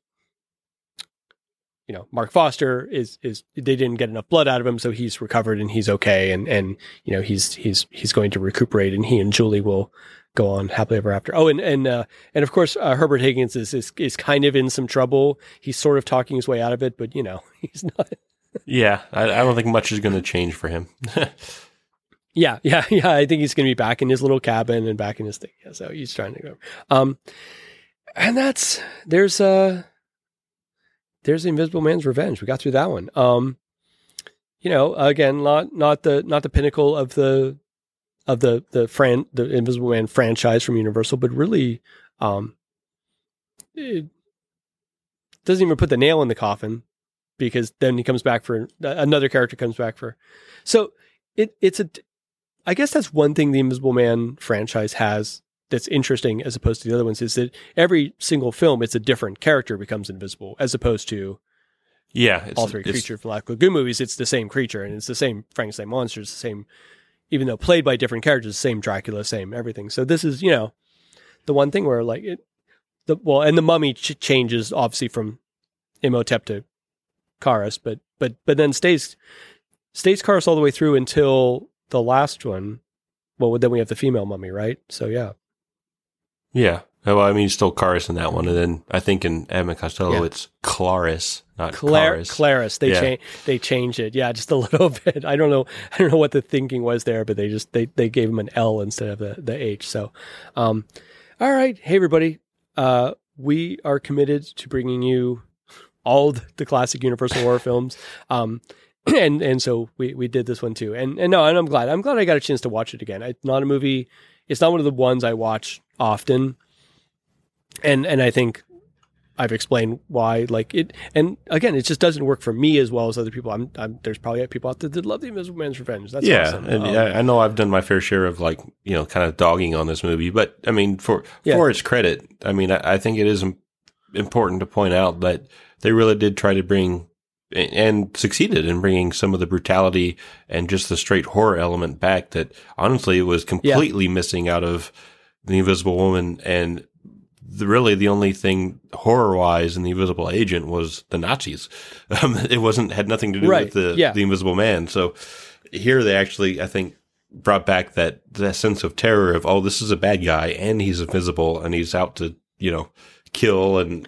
Mark Foster is they didn't get enough blood out of him, so he's recovered and he's okay, and he's going to recuperate, and he and Julie will go on happily ever after. Oh, and of course Herbert Higgins is kind of in some trouble. He's sort of talking his way out of it, but he's not. Yeah, I don't think much is going to change for him. Yeah. I think he's going to be back in his little cabin and back in his thing. Yeah, so he's trying to go. And there's The Invisible Man's Revenge. We got through that one. Again, not the pinnacle of the Invisible Man franchise from Universal, but really, it doesn't even put the nail in the coffin, because then he comes back for another character comes back for. So I guess that's one thing the Invisible Man franchise has that's interesting as opposed to the other ones, is that every single film, it's a different character becomes invisible, as opposed to all three Creature from Black Lagoon movies. It's the same creature, and it's the same Frankenstein monster, it's the same, even though played by different characters, same Dracula, same everything. So this is, the one thing where like and the Mummy changes obviously from Imhotep to Kharis, but then stays Kharis all the way through until the last one. Well, then we have the female mummy, right? So yeah. Yeah. Well, I mean, still Kharis in that one, and then I think in Abbott Costello it's Clarice, not Kharis. Clarice. They changed it, just a little bit. I don't know what the thinking was there, but they gave him an L instead of the H. So, all right, hey everybody, we are committed to bringing you all the classic Universal horror films, and so we did this one too, and I'm glad I got a chance to watch it again. It's not a movie. It's not one of the ones I watch often. And I think I've explained why, like it, and again, it just doesn't work for me as well as other people. There's probably people out there that love The Invisible Man's Revenge. That's awesome. And I know I've done my fair share of like, kind of dogging on this movie, but I mean, for its credit, I mean, I think it is important to point out that they really did try to bring and succeeded in bringing some of the brutality and just the straight horror element back that honestly was completely missing out of The Invisible Woman. And really the only thing horror-wise in The Invisible Agent was the Nazis. It had nothing to do with the Invisible Man. So here they actually, I think, brought back that sense of terror of, oh, this is a bad guy and he's invisible and he's out to, kill and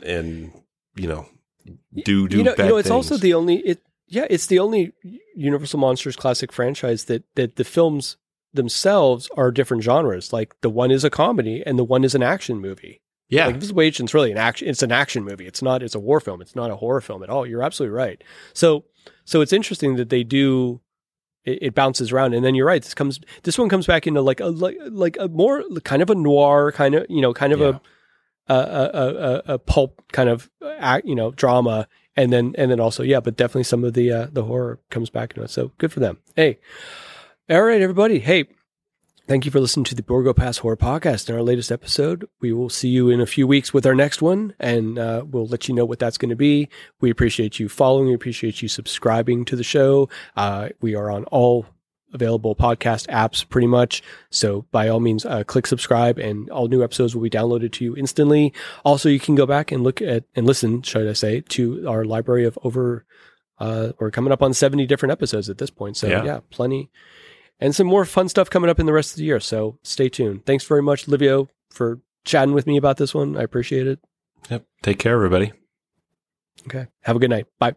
do bad things. It's also the only it's the only Universal Monsters classic franchise that the films themselves are different genres. Like the one is a comedy and the one is an action movie. Yeah. Like Invisible Agent's really it's an action movie. It's a war film. It's not a horror film at all. You're absolutely right. So it's interesting that they do it bounces around, and then you're right. This one comes back into like a more kind of a noir kind of a pulp kind of drama, and then also but definitely some of the horror comes back into it. So good for them. Hey, all right, everybody. Hey, thank you for listening to the Borgo Pass Horror Podcast. In our latest episode, we will see you in a few weeks with our next one, and we'll let you know what that's going to be. We appreciate you following. We appreciate you subscribing to the show. We are on all available podcast apps pretty much. So by all means, click subscribe, and all new episodes will be downloaded to you instantly. Also, you can go back and look at and listen, should I say, to our library of over, we're coming up on 70 different episodes at this point. So plenty. And some more fun stuff coming up in the rest of the year. So stay tuned. Thanks very much, Livio, for chatting with me about this one. I appreciate it. Yep. Take care, everybody. Okay. Have a good night. Bye.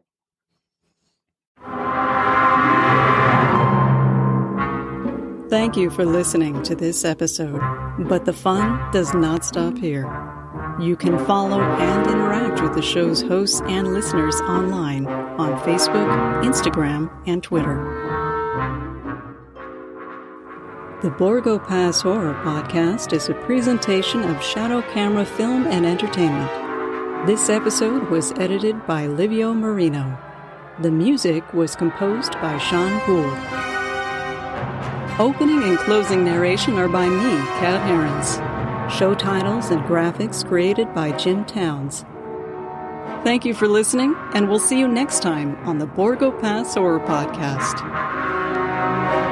Thank you for listening to this episode, but the fun does not stop here. You can follow and interact with the show's hosts and listeners online on Facebook, Instagram, and Twitter. The Borgo Pass Horror Podcast is a presentation of Shadow Camera Film and Entertainment. This episode was edited by Livio Marino. The music was composed by Sean Gould. Opening and closing narration are by me, Kat Herons. Show titles and graphics created by Jim Towns. Thank you for listening, and we'll see you next time on the Borgo Pass Horror Podcast.